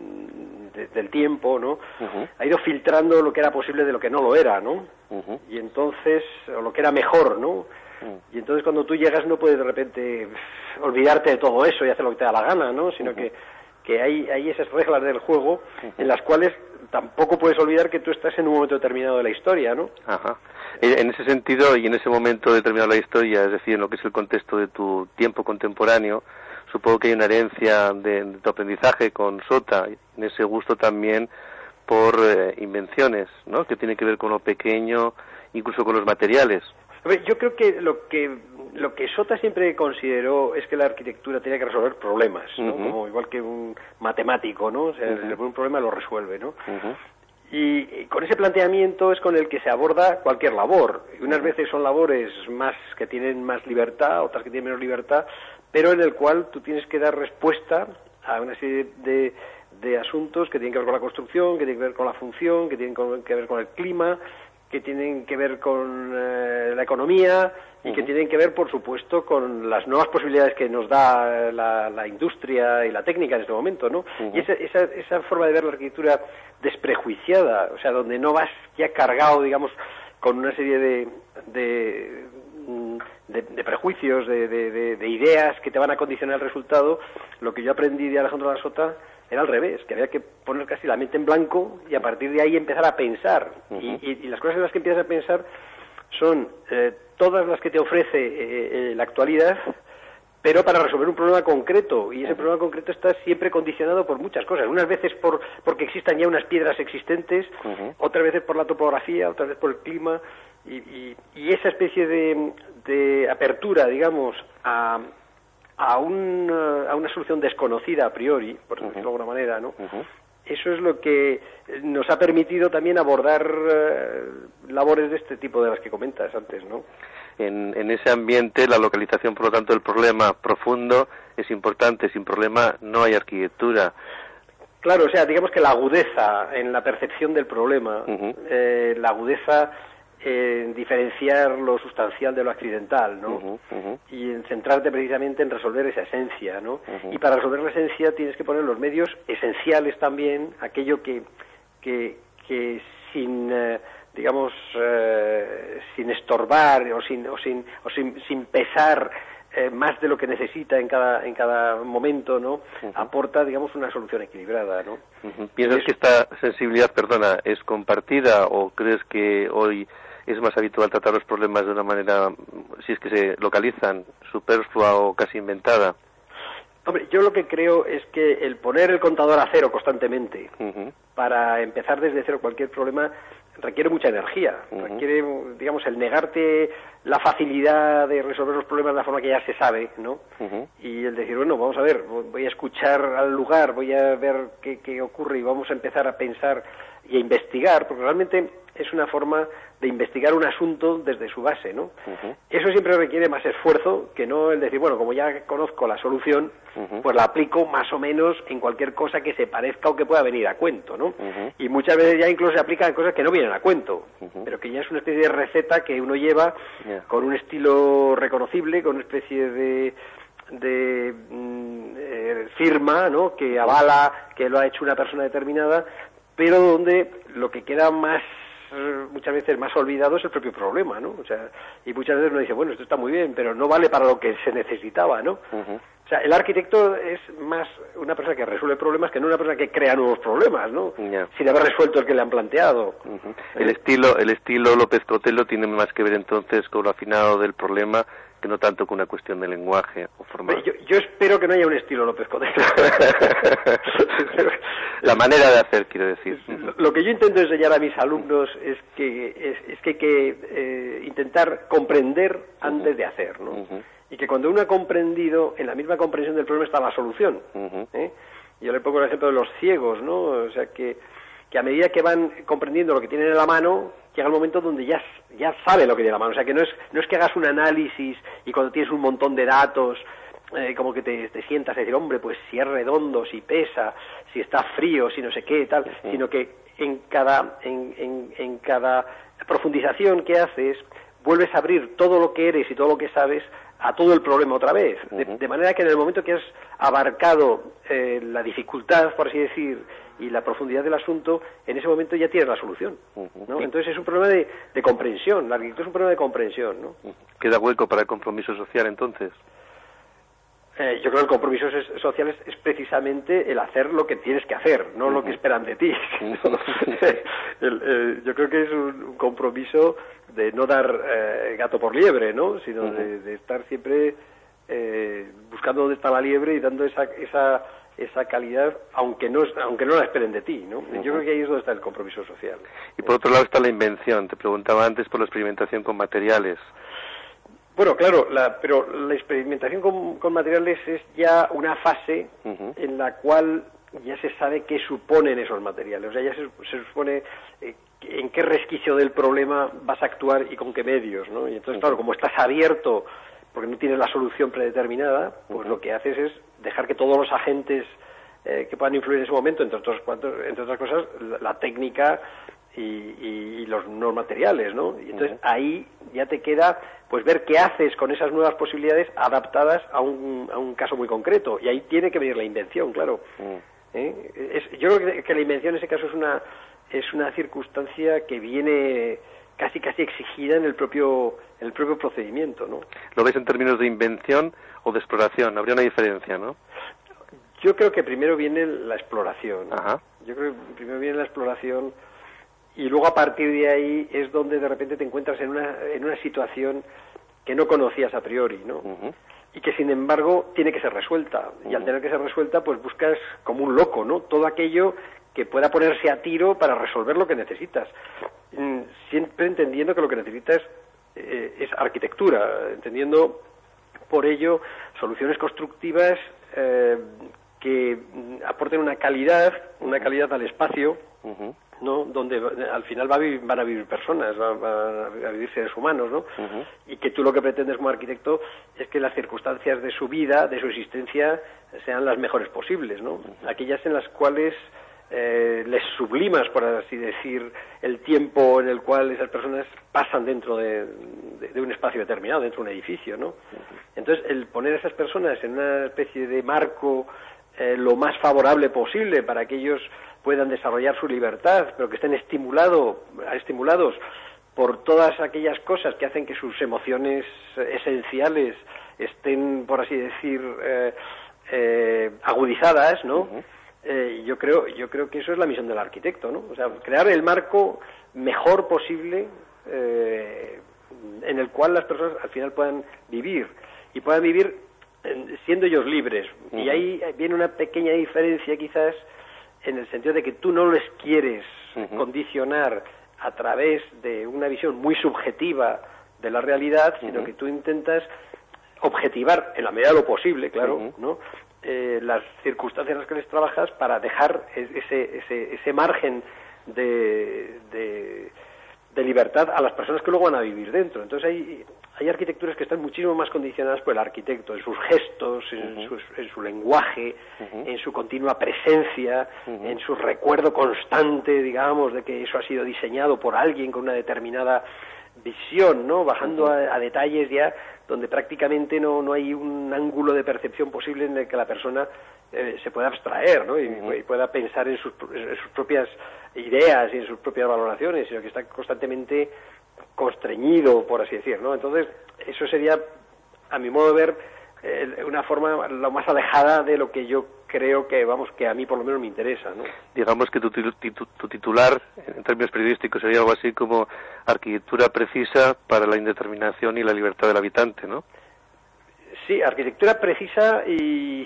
de del tiempo, ¿no? Uh-huh. Ha ido filtrando lo que era posible de lo que no lo era, ¿no? Uh-huh. Y entonces, o lo que era mejor, ¿no? Y entonces cuando tú llegas no puedes de repente olvidarte de todo eso y hacer lo que te da la gana, ¿no? Sino uh-huh. que, que hay, hay esas reglas del juego uh-huh. en las cuales tampoco puedes olvidar que tú estás en un momento determinado de la historia, ¿no? Ajá. En ese sentido y en ese momento determinado de la historia, es decir, en lo que es el contexto de tu tiempo contemporáneo, supongo que hay una herencia de, de tu aprendizaje con Sota, en ese gusto también por eh, invenciones, ¿no? Que tiene que ver con lo pequeño, incluso con los materiales. Yo creo que lo que lo que Sota siempre consideró es que la arquitectura tenía que resolver problemas, ¿no? Uh-huh. Como igual que un matemático, ¿no? O sea, uh-huh. un problema lo resuelve, ¿no? Uh-huh. Y con ese planteamiento es con el que se aborda cualquier labor. Unas veces son labores más que tienen más libertad, otras que tienen menos libertad, pero en el cual tú tienes que dar respuesta a una serie de, de asuntos que tienen que ver con la construcción, que tienen que ver con la función, que tienen que ver con el clima, que tienen que ver con eh, la economía y uh-huh. que tienen que ver, por supuesto, con las nuevas posibilidades que nos da la, la industria y la técnica en este momento, ¿no? Uh-huh. Y esa, esa, esa forma de ver la arquitectura desprejuiciada, o sea, donde no vas ya cargado, digamos, con una serie de, de, de, de prejuicios, de, de, de, de ideas que te van a condicionar el resultado. Lo que yo aprendí de Alejandro La Sota era al revés, que había que poner casi la mente en blanco y a partir de ahí empezar a pensar. Uh-huh. y, y, y las cosas en las que empiezas a pensar son eh, todas las que te ofrece eh, eh, la actualidad, pero para resolver un problema concreto, y ese uh-huh. problema concreto está siempre condicionado por muchas cosas, unas veces por porque existan ya unas piedras existentes, uh-huh. otras veces por la topografía, otras veces por el clima, y, y, y esa especie de, de apertura, digamos, a, a, un, a una solución desconocida a priori, por decirlo uh-huh. de alguna manera, ¿no? Uh-huh. Eso es lo que nos ha permitido también abordar uh, labores de este tipo de las que comentas antes, ¿no? En, en ese ambiente, la localización, por lo tanto, del problema profundo es importante. Sin problema no hay arquitectura. Claro, o sea, digamos que la agudeza en la percepción del problema, uh-huh. eh, la agudeza en diferenciar lo sustancial de lo accidental, ¿no? Uh-huh, uh-huh. Y en centrarte precisamente en resolver esa esencia, ¿no? Uh-huh. Y para resolver la esencia tienes que poner los medios esenciales también, aquello que, que, que sin... Eh, digamos, eh, sin estorbar o sin o sin o sin, sin pesar eh, más de lo que necesita en cada en cada momento, ¿no? Uh-huh. Aporta, digamos, una solución equilibrada, ¿no? Uh-huh. ¿Piensas es... que esta sensibilidad, perdona, es compartida o crees que hoy es más habitual tratar los problemas de una manera, si es que se localizan, superflua o casi inventada? Hombre, yo lo que creo es que el poner el contador a cero constantemente uh-huh. para empezar desde cero cualquier problema requiere mucha energía, uh-huh. requiere, digamos, el negarte la facilidad de resolver los problemas de la forma que ya se sabe, ¿no? Uh-huh. Y el decir, bueno, vamos a ver, voy a escuchar al lugar, voy a ver qué, qué ocurre y vamos a empezar a pensar y a investigar, porque realmente es una forma de investigar un asunto desde su base, ¿no? Uh-huh. Eso siempre requiere más esfuerzo que no el decir, bueno, como ya conozco la solución, uh-huh. pues la aplico más o menos en cualquier cosa que se parezca o que pueda venir a cuento, ¿no? Uh-huh. Y muchas veces ya incluso se aplica en cosas que no vienen a cuento, uh-huh. pero que ya es una especie de receta que uno lleva yeah. con un estilo reconocible, con una especie de de mm, eh, firma, ¿no? Que avala que lo ha hecho una persona determinada, pero donde lo que queda más muchas veces más olvidado es el propio problema, ¿no? O sea, y muchas veces uno dice, bueno, esto está muy bien, pero no vale para lo que se necesitaba, ¿no? Uh-huh. O sea, el arquitecto es más una persona que resuelve problemas que no una persona que crea nuevos problemas, ¿no? Yeah. Sin haber resuelto el que le han planteado. Uh-huh. El ¿Eh? estilo, el estilo López Cotelo tiene más que ver entonces con lo afinado del problema que no tanto con una cuestión de lenguaje o formal. Yo, yo espero que no haya un estilo López Cotelo. La manera de hacer, quiero decir. Lo que yo intento enseñar a mis alumnos es que es, es que hay que eh, intentar comprender antes uh-huh. de hacer, ¿no? Uh-huh. Y que cuando uno ha comprendido, en la misma comprensión del problema está la solución. Uh-huh. ¿eh? Yo le pongo el ejemplo de los ciegos, ¿no? O sea, que, que a medida que van comprendiendo lo que tienen en la mano, llega el momento donde ya, ya sabe lo que tiene en la mano. O sea, que no es, no es que hagas un análisis y cuando tienes un montón de datos, eh, como que te, te sientas a decir, hombre, pues si es redondo, si pesa, si está frío, si no sé qué, tal, uh-huh. sino que en cada, en, en, en cada profundización que haces, vuelves a abrir todo lo que eres y todo lo que sabes a todo el problema otra vez. Uh-huh. de, de manera que en el momento que has abarcado eh, la dificultad, por así decir, y la profundidad del asunto, en ese momento ya tienes la solución, ¿no? Entonces es un problema de, de comprensión, la arquitectura es un problema de comprensión, ¿no? ¿Queda hueco para el compromiso social entonces? Eh, yo creo que el compromiso social es, es precisamente el hacer lo que tienes que hacer, no uh-huh. lo que esperan de ti. ¿no? el, el, yo creo que es un, un compromiso de no dar eh, gato por liebre, ¿no? Sino uh-huh. de, de estar siempre eh, buscando dónde está la liebre y dando esa esa esa calidad, aunque no aunque no la esperen de ti, ¿no? Uh-huh. Yo creo que ahí es donde está el compromiso social. Y por otro lado está la invención. Te preguntaba antes por la experimentación con materiales. Bueno, claro, la, pero la experimentación con, con materiales es ya una fase uh-huh. en la cual ya se sabe qué suponen esos materiales, o sea, ya se, se supone eh, en qué resquicio del problema vas a actuar y con qué medios, ¿no? Y entonces, uh-huh. claro, como estás abierto, porque no tienes la solución predeterminada, pues uh-huh. lo que haces es dejar que todos los agentes eh, que puedan influir en ese momento, entre, otros, entre otras cosas, la, la técnica y, y, y los no materiales, ¿no? Y entonces uh-huh. ahí ya te queda pues ver qué haces con esas nuevas posibilidades adaptadas a un, a un caso muy concreto, y ahí tiene que venir la invención, claro. Uh-huh. ¿Eh? Es, yo creo que, que la invención en ese caso es una es una circunstancia que viene casi casi exigida en el propio en el propio procedimiento, ¿no? ¿Lo ves en términos de invención o de exploración? Habría una diferencia, ¿no? Yo creo que primero viene la exploración. Ajá. Yo creo que primero viene la exploración y luego a partir de ahí es donde de repente te encuentras en una en una situación que no conocías a priori, ¿no? Uh-huh. Y que sin embargo tiene que ser resuelta, y al tener que ser resuelta pues buscas como un loco, ¿no? Todo aquello que pueda ponerse a tiro para resolver lo que necesitas, siempre entendiendo que lo que necesitas eh, es arquitectura, entendiendo por ello soluciones constructivas eh, que aporten una calidad, una calidad al espacio, uh-huh. ¿no? Donde al final va a vivir, van a vivir personas, van, van a vivir seres humanos, ¿no? Uh-huh. Y que tú lo que pretendes como arquitecto es que las circunstancias de su vida, de su existencia, sean las mejores posibles, ¿no? Uh-huh. Aquellas en las cuales eh, les sublimas, por así decir, el tiempo en el cual esas personas pasan dentro de, de, de un espacio determinado, dentro de un edificio, ¿no? Uh-huh. Entonces, el poner a esas personas en una especie de marco eh, lo más favorable posible para que ellos puedan desarrollar su libertad, pero que estén estimulado, estimulados por todas aquellas cosas que hacen que sus emociones esenciales estén, por así decir, eh, eh, agudizadas, ¿no? Uh-huh. Eh, yo creo, yo creo que eso es la misión del arquitecto, ¿no? O sea, crear el marco mejor posible eh, en el cual las personas al final puedan vivir y puedan vivir eh, siendo ellos libres. Uh-huh. Y ahí viene una pequeña diferencia, quizás, en el sentido de que tú no les quieres uh-huh. condicionar a través de una visión muy subjetiva de la realidad, sino uh-huh. que tú intentas objetivar, en la medida de lo posible, claro, uh-huh. ¿no? Eh, las circunstancias en las que les trabajas para dejar ese, ese, ese margen de, de, de libertad a las personas que luego van a vivir dentro. Entonces hay, hay arquitecturas que están muchísimo más condicionadas por el arquitecto, en sus gestos, en, uh-huh. su, en su lenguaje, uh-huh. en su continua presencia, uh-huh. en su recuerdo constante, digamos, de que eso ha sido diseñado por alguien con una determinada visión, ¿no? Bajando uh-huh. a, a detalles ya donde prácticamente no, no hay un ángulo de percepción posible en el que la persona eh, se pueda abstraer, ¿no? Y, uh-huh. y pueda pensar en sus, en sus propias ideas y en sus propias valoraciones, sino que está constantemente constreñido, por así decir, ¿no? Entonces, eso sería, a mi modo de ver, eh, una forma lo más alejada de lo que yo creo que, vamos, que a mí por lo menos me interesa, ¿no? Digamos que tu, tu, tu titular, en términos periodísticos, sería algo así como arquitectura precisa para la indeterminación y la libertad del habitante, ¿no? Sí, arquitectura precisa y...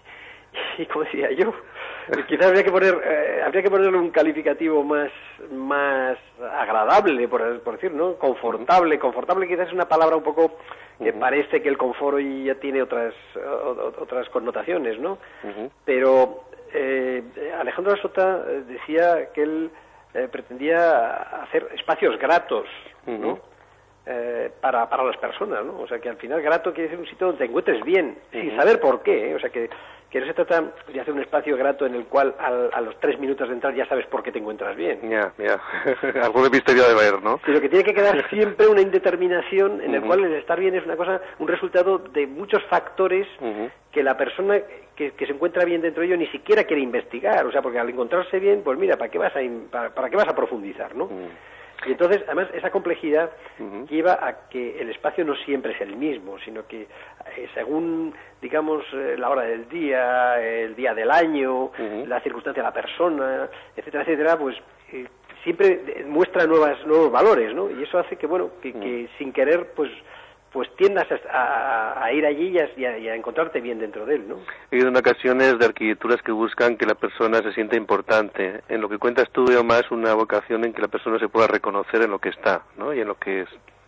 y como decía yo, quizás habría que poner eh, habría que ponerle un calificativo más más agradable, por, por decir, ¿no? Confortable. Confortable quizás es una palabra un poco que uh-huh. parece que el confort hoy ya tiene otras otras connotaciones, ¿no? Uh-huh. Pero eh, Alejandro Asota decía que él eh, pretendía hacer espacios gratos, uh-huh. ¿no? Eh, para, para las personas, ¿no? O sea, que al final grato quiere decir un sitio donde te encuentres bien, uh-huh. sin saber por qué, ¿eh? O sea, que, que no se trata de hacer un espacio grato en el cual al, a los tres minutos de entrar ya sabes por qué te encuentras bien. Ya, ya. Algo de misterio debe haber, ¿no? Sino que tiene que quedar siempre una indeterminación en uh-huh. el cual el estar bien es una cosa, un resultado de muchos factores uh-huh. que la persona que, que se encuentra bien dentro de ello ni siquiera quiere investigar, o sea, porque al encontrarse bien, pues mira, ¿para qué vas a, para, para qué vas a profundizar, ¿no? Uh-huh. Y entonces, además, esa complejidad uh-huh. lleva a que el espacio no siempre es el mismo, sino que eh, según, digamos, eh, la hora del día, el día del año, uh-huh. la circunstancia de la persona, etcétera, etcétera, pues eh, siempre muestra nuevas, nuevos valores, ¿no? Y eso hace que, bueno, que, uh-huh. que sin querer, pues pues tiendas a, a, a ir allí y a, y a encontrarte bien dentro de él, ¿no? He oído en ocasiones de arquitecturas que buscan que la persona se sienta importante. En lo que cuentas tú veo más una vocación en que la persona se pueda reconocer en lo que está, ¿no? Y en lo que es.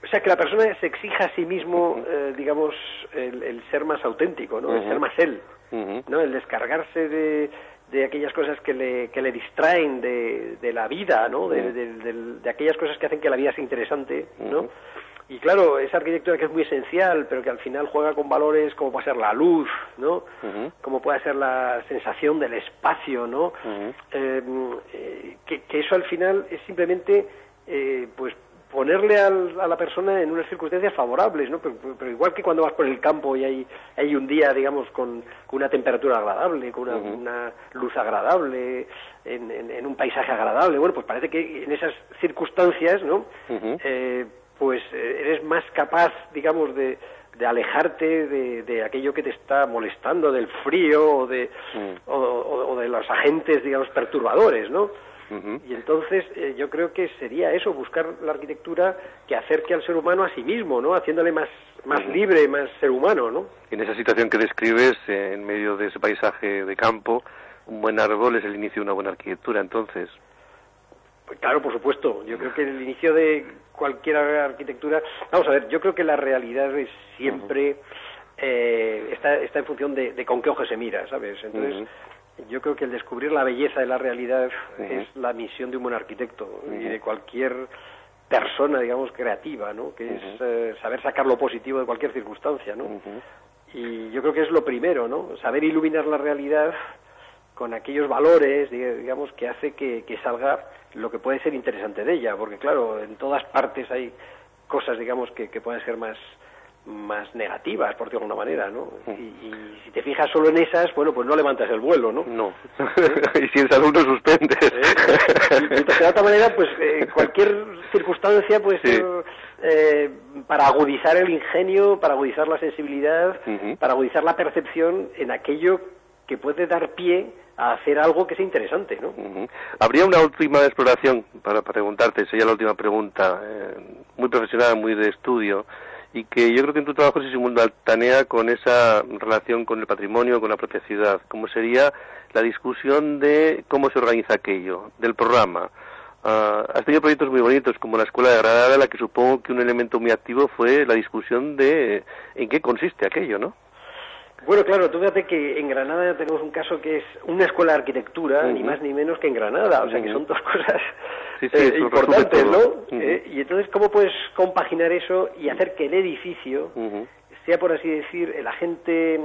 O sea, que la persona se exija a sí mismo, eh, digamos, el, el ser más auténtico, ¿no? Uh-huh. El ser más él, uh-huh. ¿no? El descargarse de, de aquellas cosas que le, que le distraen de, de la vida, ¿no? De, de, de, de aquellas cosas que hacen que la vida sea interesante, ¿no? Uh-huh. Y claro, esa arquitectura que es muy esencial, pero que al final juega con valores como puede ser la luz, ¿no? Uh-huh. Como puede ser la sensación del espacio, ¿no? Uh-huh. eh, eh, que, que eso al final es simplemente, eh, pues, ponerle al, a la persona en unas circunstancias favorables, ¿no? Pero, pero igual que cuando vas por el campo y hay, hay un día, digamos, con, con una temperatura agradable, con una, uh-huh. una luz agradable, en, en, en un paisaje agradable, bueno, pues parece que en esas circunstancias, ¿no? Uh-huh. Eh, pues eh, eres más capaz, digamos, de, de alejarte de, de aquello que te está molestando, del frío o de, uh-huh. o, o, o de los agentes, digamos, perturbadores, ¿no? Uh-huh. Y entonces eh, yo creo que sería eso, buscar la arquitectura que acerque al ser humano a sí mismo, ¿no? Haciéndole más, más uh-huh. libre, más ser humano, ¿no? En esa situación que describes, eh, en medio de ese paisaje de campo, un buen árbol es el inicio de una buena arquitectura, entonces. Pues claro, por supuesto. Yo creo que el inicio de cualquier arquitectura... Vamos a ver, yo creo que la realidad es siempre... Uh-huh. eh, está, está en función de, de con qué ojo se mira, ¿sabes? Entonces... Uh-huh. Yo creo que el descubrir la belleza de la realidad uh-huh. es la misión de un buen arquitecto uh-huh. y de cualquier persona, digamos, creativa, ¿no? Que uh-huh. es eh, saber sacar lo positivo de cualquier circunstancia, ¿no? Uh-huh. Y yo creo que es lo primero, ¿no? Saber iluminar la realidad con aquellos valores, digamos, que hace que, que salga lo que puede ser interesante de ella, porque claro, en todas partes hay cosas, digamos, que, que pueden ser más... más negativas, por decirlo de alguna manera, ¿no? Y, y si te fijas solo en esas, bueno, pues no levantas el vuelo, ¿no? No. Y si eres alumno, suspendes. ¿Eh? Entonces, de otra manera, pues eh, cualquier circunstancia, pues, sí. eh, para agudizar el ingenio, para agudizar la sensibilidad, uh-huh. para agudizar la percepción en aquello que puede dar pie a hacer algo que sea interesante, ¿no? Uh-huh. Habría una última exploración, para, para preguntarte, sería la última pregunta, eh, muy profesional, muy de estudio, y que yo creo que en tu trabajo se simultanea con esa relación con el patrimonio, con la propia ciudad, como sería la discusión de cómo se organiza aquello, del programa. Uh, has tenido proyectos muy bonitos, como la Escuela de Granada, en la que supongo que un elemento muy activo fue la discusión de en qué consiste aquello, ¿no? Bueno, claro, tú fíjate que en Granada tenemos un caso que es una escuela de arquitectura, uh-huh. ni más ni menos que en Granada, o sea que son dos cosas sí, sí, eh, importantes, ¿no? Uh-huh. Eh, y entonces, ¿cómo puedes compaginar eso y hacer que el edificio uh-huh. sea, por así decir, el agente,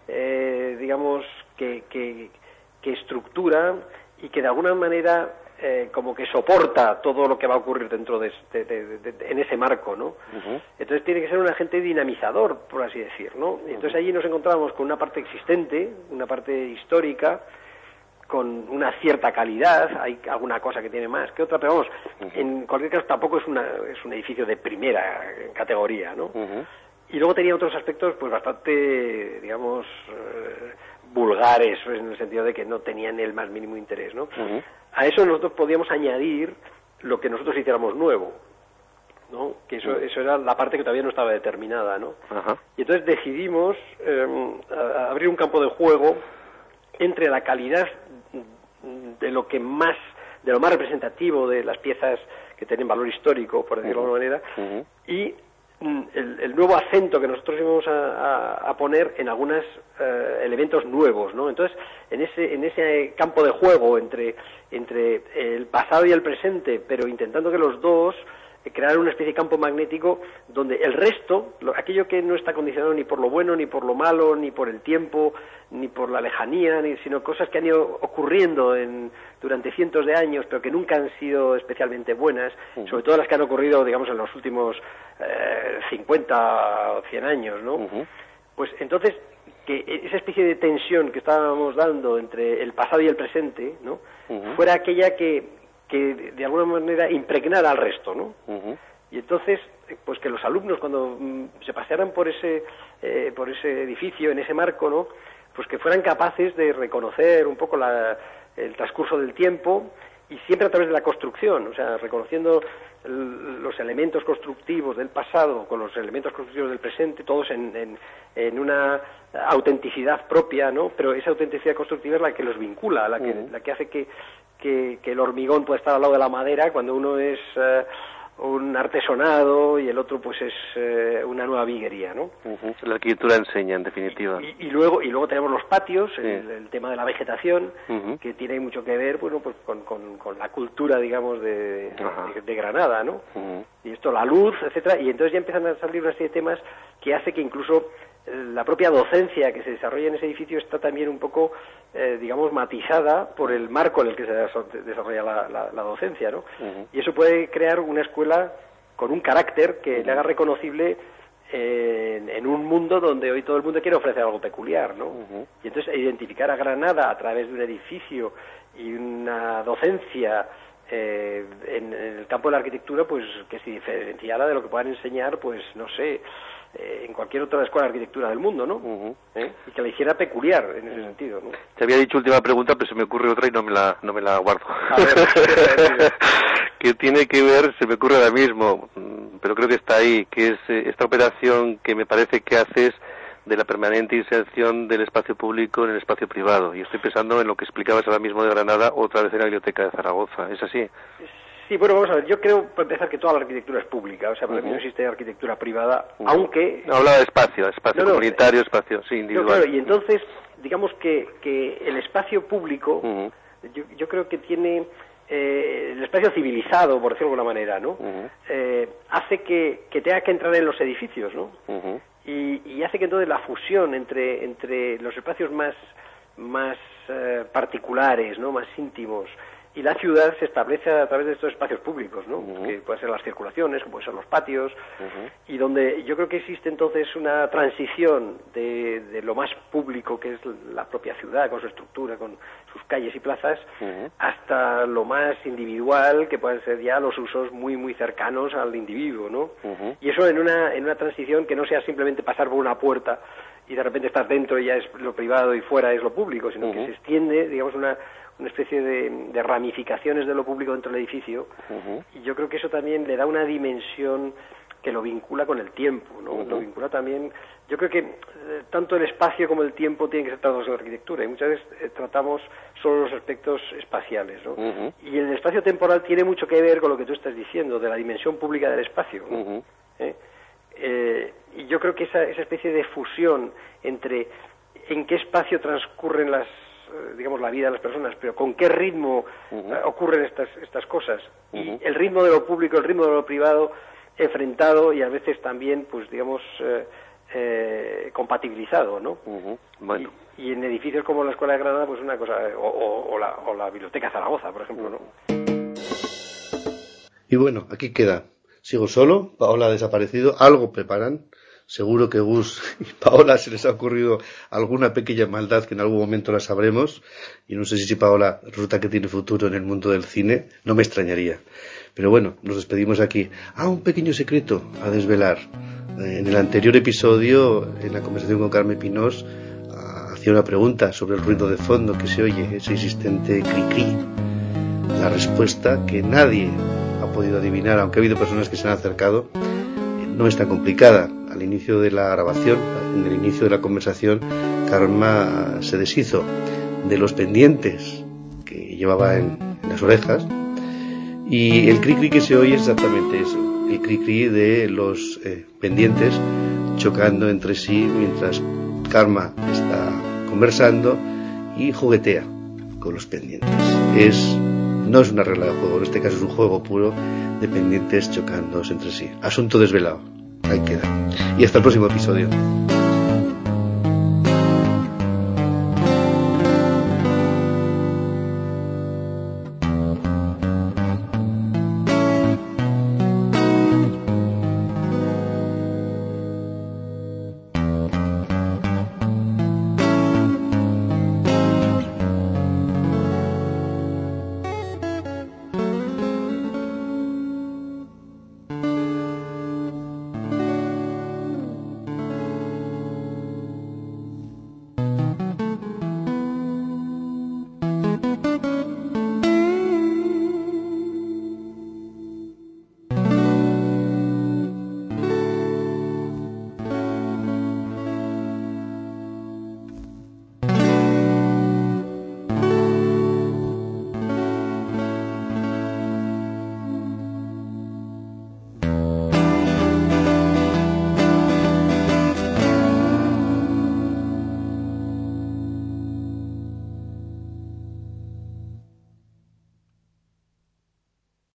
eh, digamos, que, que, que estructura y que de alguna manera... Eh, como que soporta todo lo que va a ocurrir dentro de, de, de, de, de en ese marco, ¿no? Uh-huh. Entonces tiene que ser un agente dinamizador, por así decir, ¿no? Y entonces allí nos encontramos con una parte existente, una parte histórica, con una cierta calidad, hay alguna cosa que tiene más que otra, pero vamos, uh-huh. en cualquier caso tampoco es, una, es un edificio de primera categoría, ¿no? Uh-huh. Y luego tenía otros aspectos, pues bastante, digamos... Eh, vulgares, en el sentido de que no tenían el más mínimo interés, ¿no? Uh-huh. A eso nosotros podíamos añadir lo que nosotros hiciéramos nuevo, ¿no? Que eso, uh-huh. eso era la parte que todavía no estaba determinada, ¿no? Uh-huh. Y entonces decidimos eh, a, a abrir un campo de juego entre la calidad de lo que más, de lo más representativo de las piezas que tienen valor histórico, por decirlo uh-huh. de alguna manera, uh-huh. y El, el nuevo acento que nosotros íbamos a, a, a poner en algunos uh, elementos nuevos, ¿no? Entonces, en ese en ese campo de juego entre entre el pasado y el presente, pero intentando que los dos eh, crear una especie de campo magnético donde el resto, lo, aquello que no está condicionado ni por lo bueno, ni por lo malo, ni por el tiempo, ni por la lejanía, ni, sino cosas que han ido ocurriendo en, durante cientos de años, pero que nunca han sido especialmente buenas, uh-huh. sobre todo las que han ocurrido, digamos, en los últimos eh, cincuenta o cien años, ¿no? Uh-huh. Pues entonces, que esa especie de tensión que estábamos dando entre el pasado y el presente, ¿no? Uh-huh. fuera aquella que, que de alguna manera impregnara al resto, ¿no? Uh-huh. Y entonces, pues que los alumnos cuando mm, se pasearan por ese eh, por ese edificio, en ese marco, ¿no? Pues que fueran capaces de reconocer un poco la, el transcurso del tiempo y siempre a través de la construcción, o sea, reconociendo el, los elementos constructivos del pasado con los elementos constructivos del presente, todos en, en, en una autenticidad propia, ¿no? Pero esa autenticidad constructiva es la que los vincula, la que, uh-huh. la que hace que, que, que el hormigón pueda estar al lado de la madera cuando uno es... Uh, un artesonado y el otro pues es eh, una nueva viguería, ¿no? Uh-huh. La arquitectura enseña, en definitiva. Y, y luego y luego tenemos los patios, sí. el, el tema de la vegetación, uh-huh. que tiene mucho que ver, bueno, pues con, con, con la cultura, digamos, de, uh-huh. de, de Granada, ¿no? Uh-huh. Y esto, la luz, etcétera, y entonces ya empiezan a salir una serie de temas que hace que incluso la propia docencia que se desarrolla en ese edificio está también un poco, eh, digamos, matizada por el marco en el que se desarrolla la, la, la docencia, ¿no? Uh-huh. Y eso puede crear una escuela con un carácter que uh-huh. le haga reconocible eh, en, en un mundo donde hoy todo el mundo quiere ofrecer algo peculiar, ¿no? Uh-huh. Y entonces identificar a Granada a través de un edificio y una docencia Eh, en, en el campo de la arquitectura, pues que se diferenciara de lo que puedan enseñar, pues no sé, eh, en cualquier otra escuela de arquitectura del mundo, ¿no? Uh-huh. ¿Eh? Y que la hiciera peculiar en ese sentido, ¿no? Te había dicho última pregunta, pero se me ocurre otra y no me la, no me la guardo. A ver, que tiene que ver, se me ocurre ahora mismo, pero creo que está ahí, que es eh, esta operación que me parece que haces de la permanente inserción del espacio público en el espacio privado. Y estoy pensando en lo que explicabas ahora mismo de Granada, otra vez en la Biblioteca de Zaragoza. ¿Es así? Sí, bueno, vamos a ver. Yo creo, para empezar, que toda la arquitectura es pública. O sea, para uh-huh. mí no existe arquitectura privada, uh-huh. aunque... No, hablaba de espacio, espacio no, no, comunitario, espacio, sí, individual. No, claro, y entonces, digamos que, que el espacio público, uh-huh. yo, yo creo que tiene... Eh, el espacio civilizado, por decirlo de alguna manera, ¿no? Uh-huh. Eh, hace que, que tenga que entrar en los edificios, ¿no? Uh-huh. Y, y hace que entonces la fusión entre entre los espacios más más eh, particulares, ¿no? Más íntimos y la ciudad se establece a través de estos espacios públicos, ¿no? Uh-huh. Que pueden ser las circulaciones, como pueden ser los patios, uh-huh. y donde yo creo que existe entonces una transición de, de lo más público, que es la propia ciudad, con su estructura, con sus calles y plazas, uh-huh. hasta lo más individual, que pueden ser ya los usos muy, muy cercanos al individuo, ¿no? Uh-huh. Y eso en una, en una transición que no sea simplemente pasar por una puerta y de repente estás dentro y ya es lo privado y fuera es lo público, sino uh-huh. que se extiende, digamos, una... una especie de, de ramificaciones de lo público dentro del edificio, uh-huh. y yo creo que eso también le da una dimensión que lo vincula con el tiempo, ¿no? Uh-huh. Lo vincula también, yo creo que eh, tanto el espacio como el tiempo tienen que ser tratados en la arquitectura, y muchas veces eh, tratamos solo los aspectos espaciales, ¿no? Uh-huh. Y el espacio temporal tiene mucho que ver con lo que tú estás diciendo, de la dimensión pública del espacio, ¿no? Uh-huh. ¿Eh? Eh, y yo creo que esa, esa especie de fusión entre en qué espacio transcurren las digamos la vida de las personas, pero con qué ritmo uh-huh. uh, ocurren estas estas cosas, uh-huh. y el ritmo de lo público, el ritmo de lo privado enfrentado y a veces también, pues digamos eh, eh, compatibilizado, ¿no? Uh-huh. Bueno. Y, y en edificios como la Escuela de Granada, pues una cosa, o, o, o, la, o la Biblioteca Zaragoza, por ejemplo, ¿no? Y bueno, aquí queda. Sigo solo, Paola ha desaparecido, algo preparan. Seguro que Gus y Paola se les ha ocurrido alguna pequeña maldad que en algún momento la sabremos. Y no sé si Paola resulta que tiene futuro en el mundo del cine. No me extrañaría. Pero bueno, nos despedimos aquí. Ah, un pequeño secreto a desvelar. En el anterior episodio, en la conversación con Carmen Pinós, hacía una pregunta sobre el ruido de fondo que se oye, ese insistente cri-cri. La respuesta, que nadie ha podido adivinar, aunque ha habido personas que se han acercado, no es tan complicada. Al inicio de la grabación, en el inicio de la conversación, Karma se deshizo de los pendientes que llevaba en, en las orejas, y el cri-cri que se oye es exactamente eso, el cri-cri de los eh, pendientes chocando entre sí mientras Karma está conversando y juguetea con los pendientes. Es, no es una regla de juego, en este caso es un juego puro de pendientes chocándose entre sí. Asunto desvelado. Ahí queda. Y hasta el próximo episodio.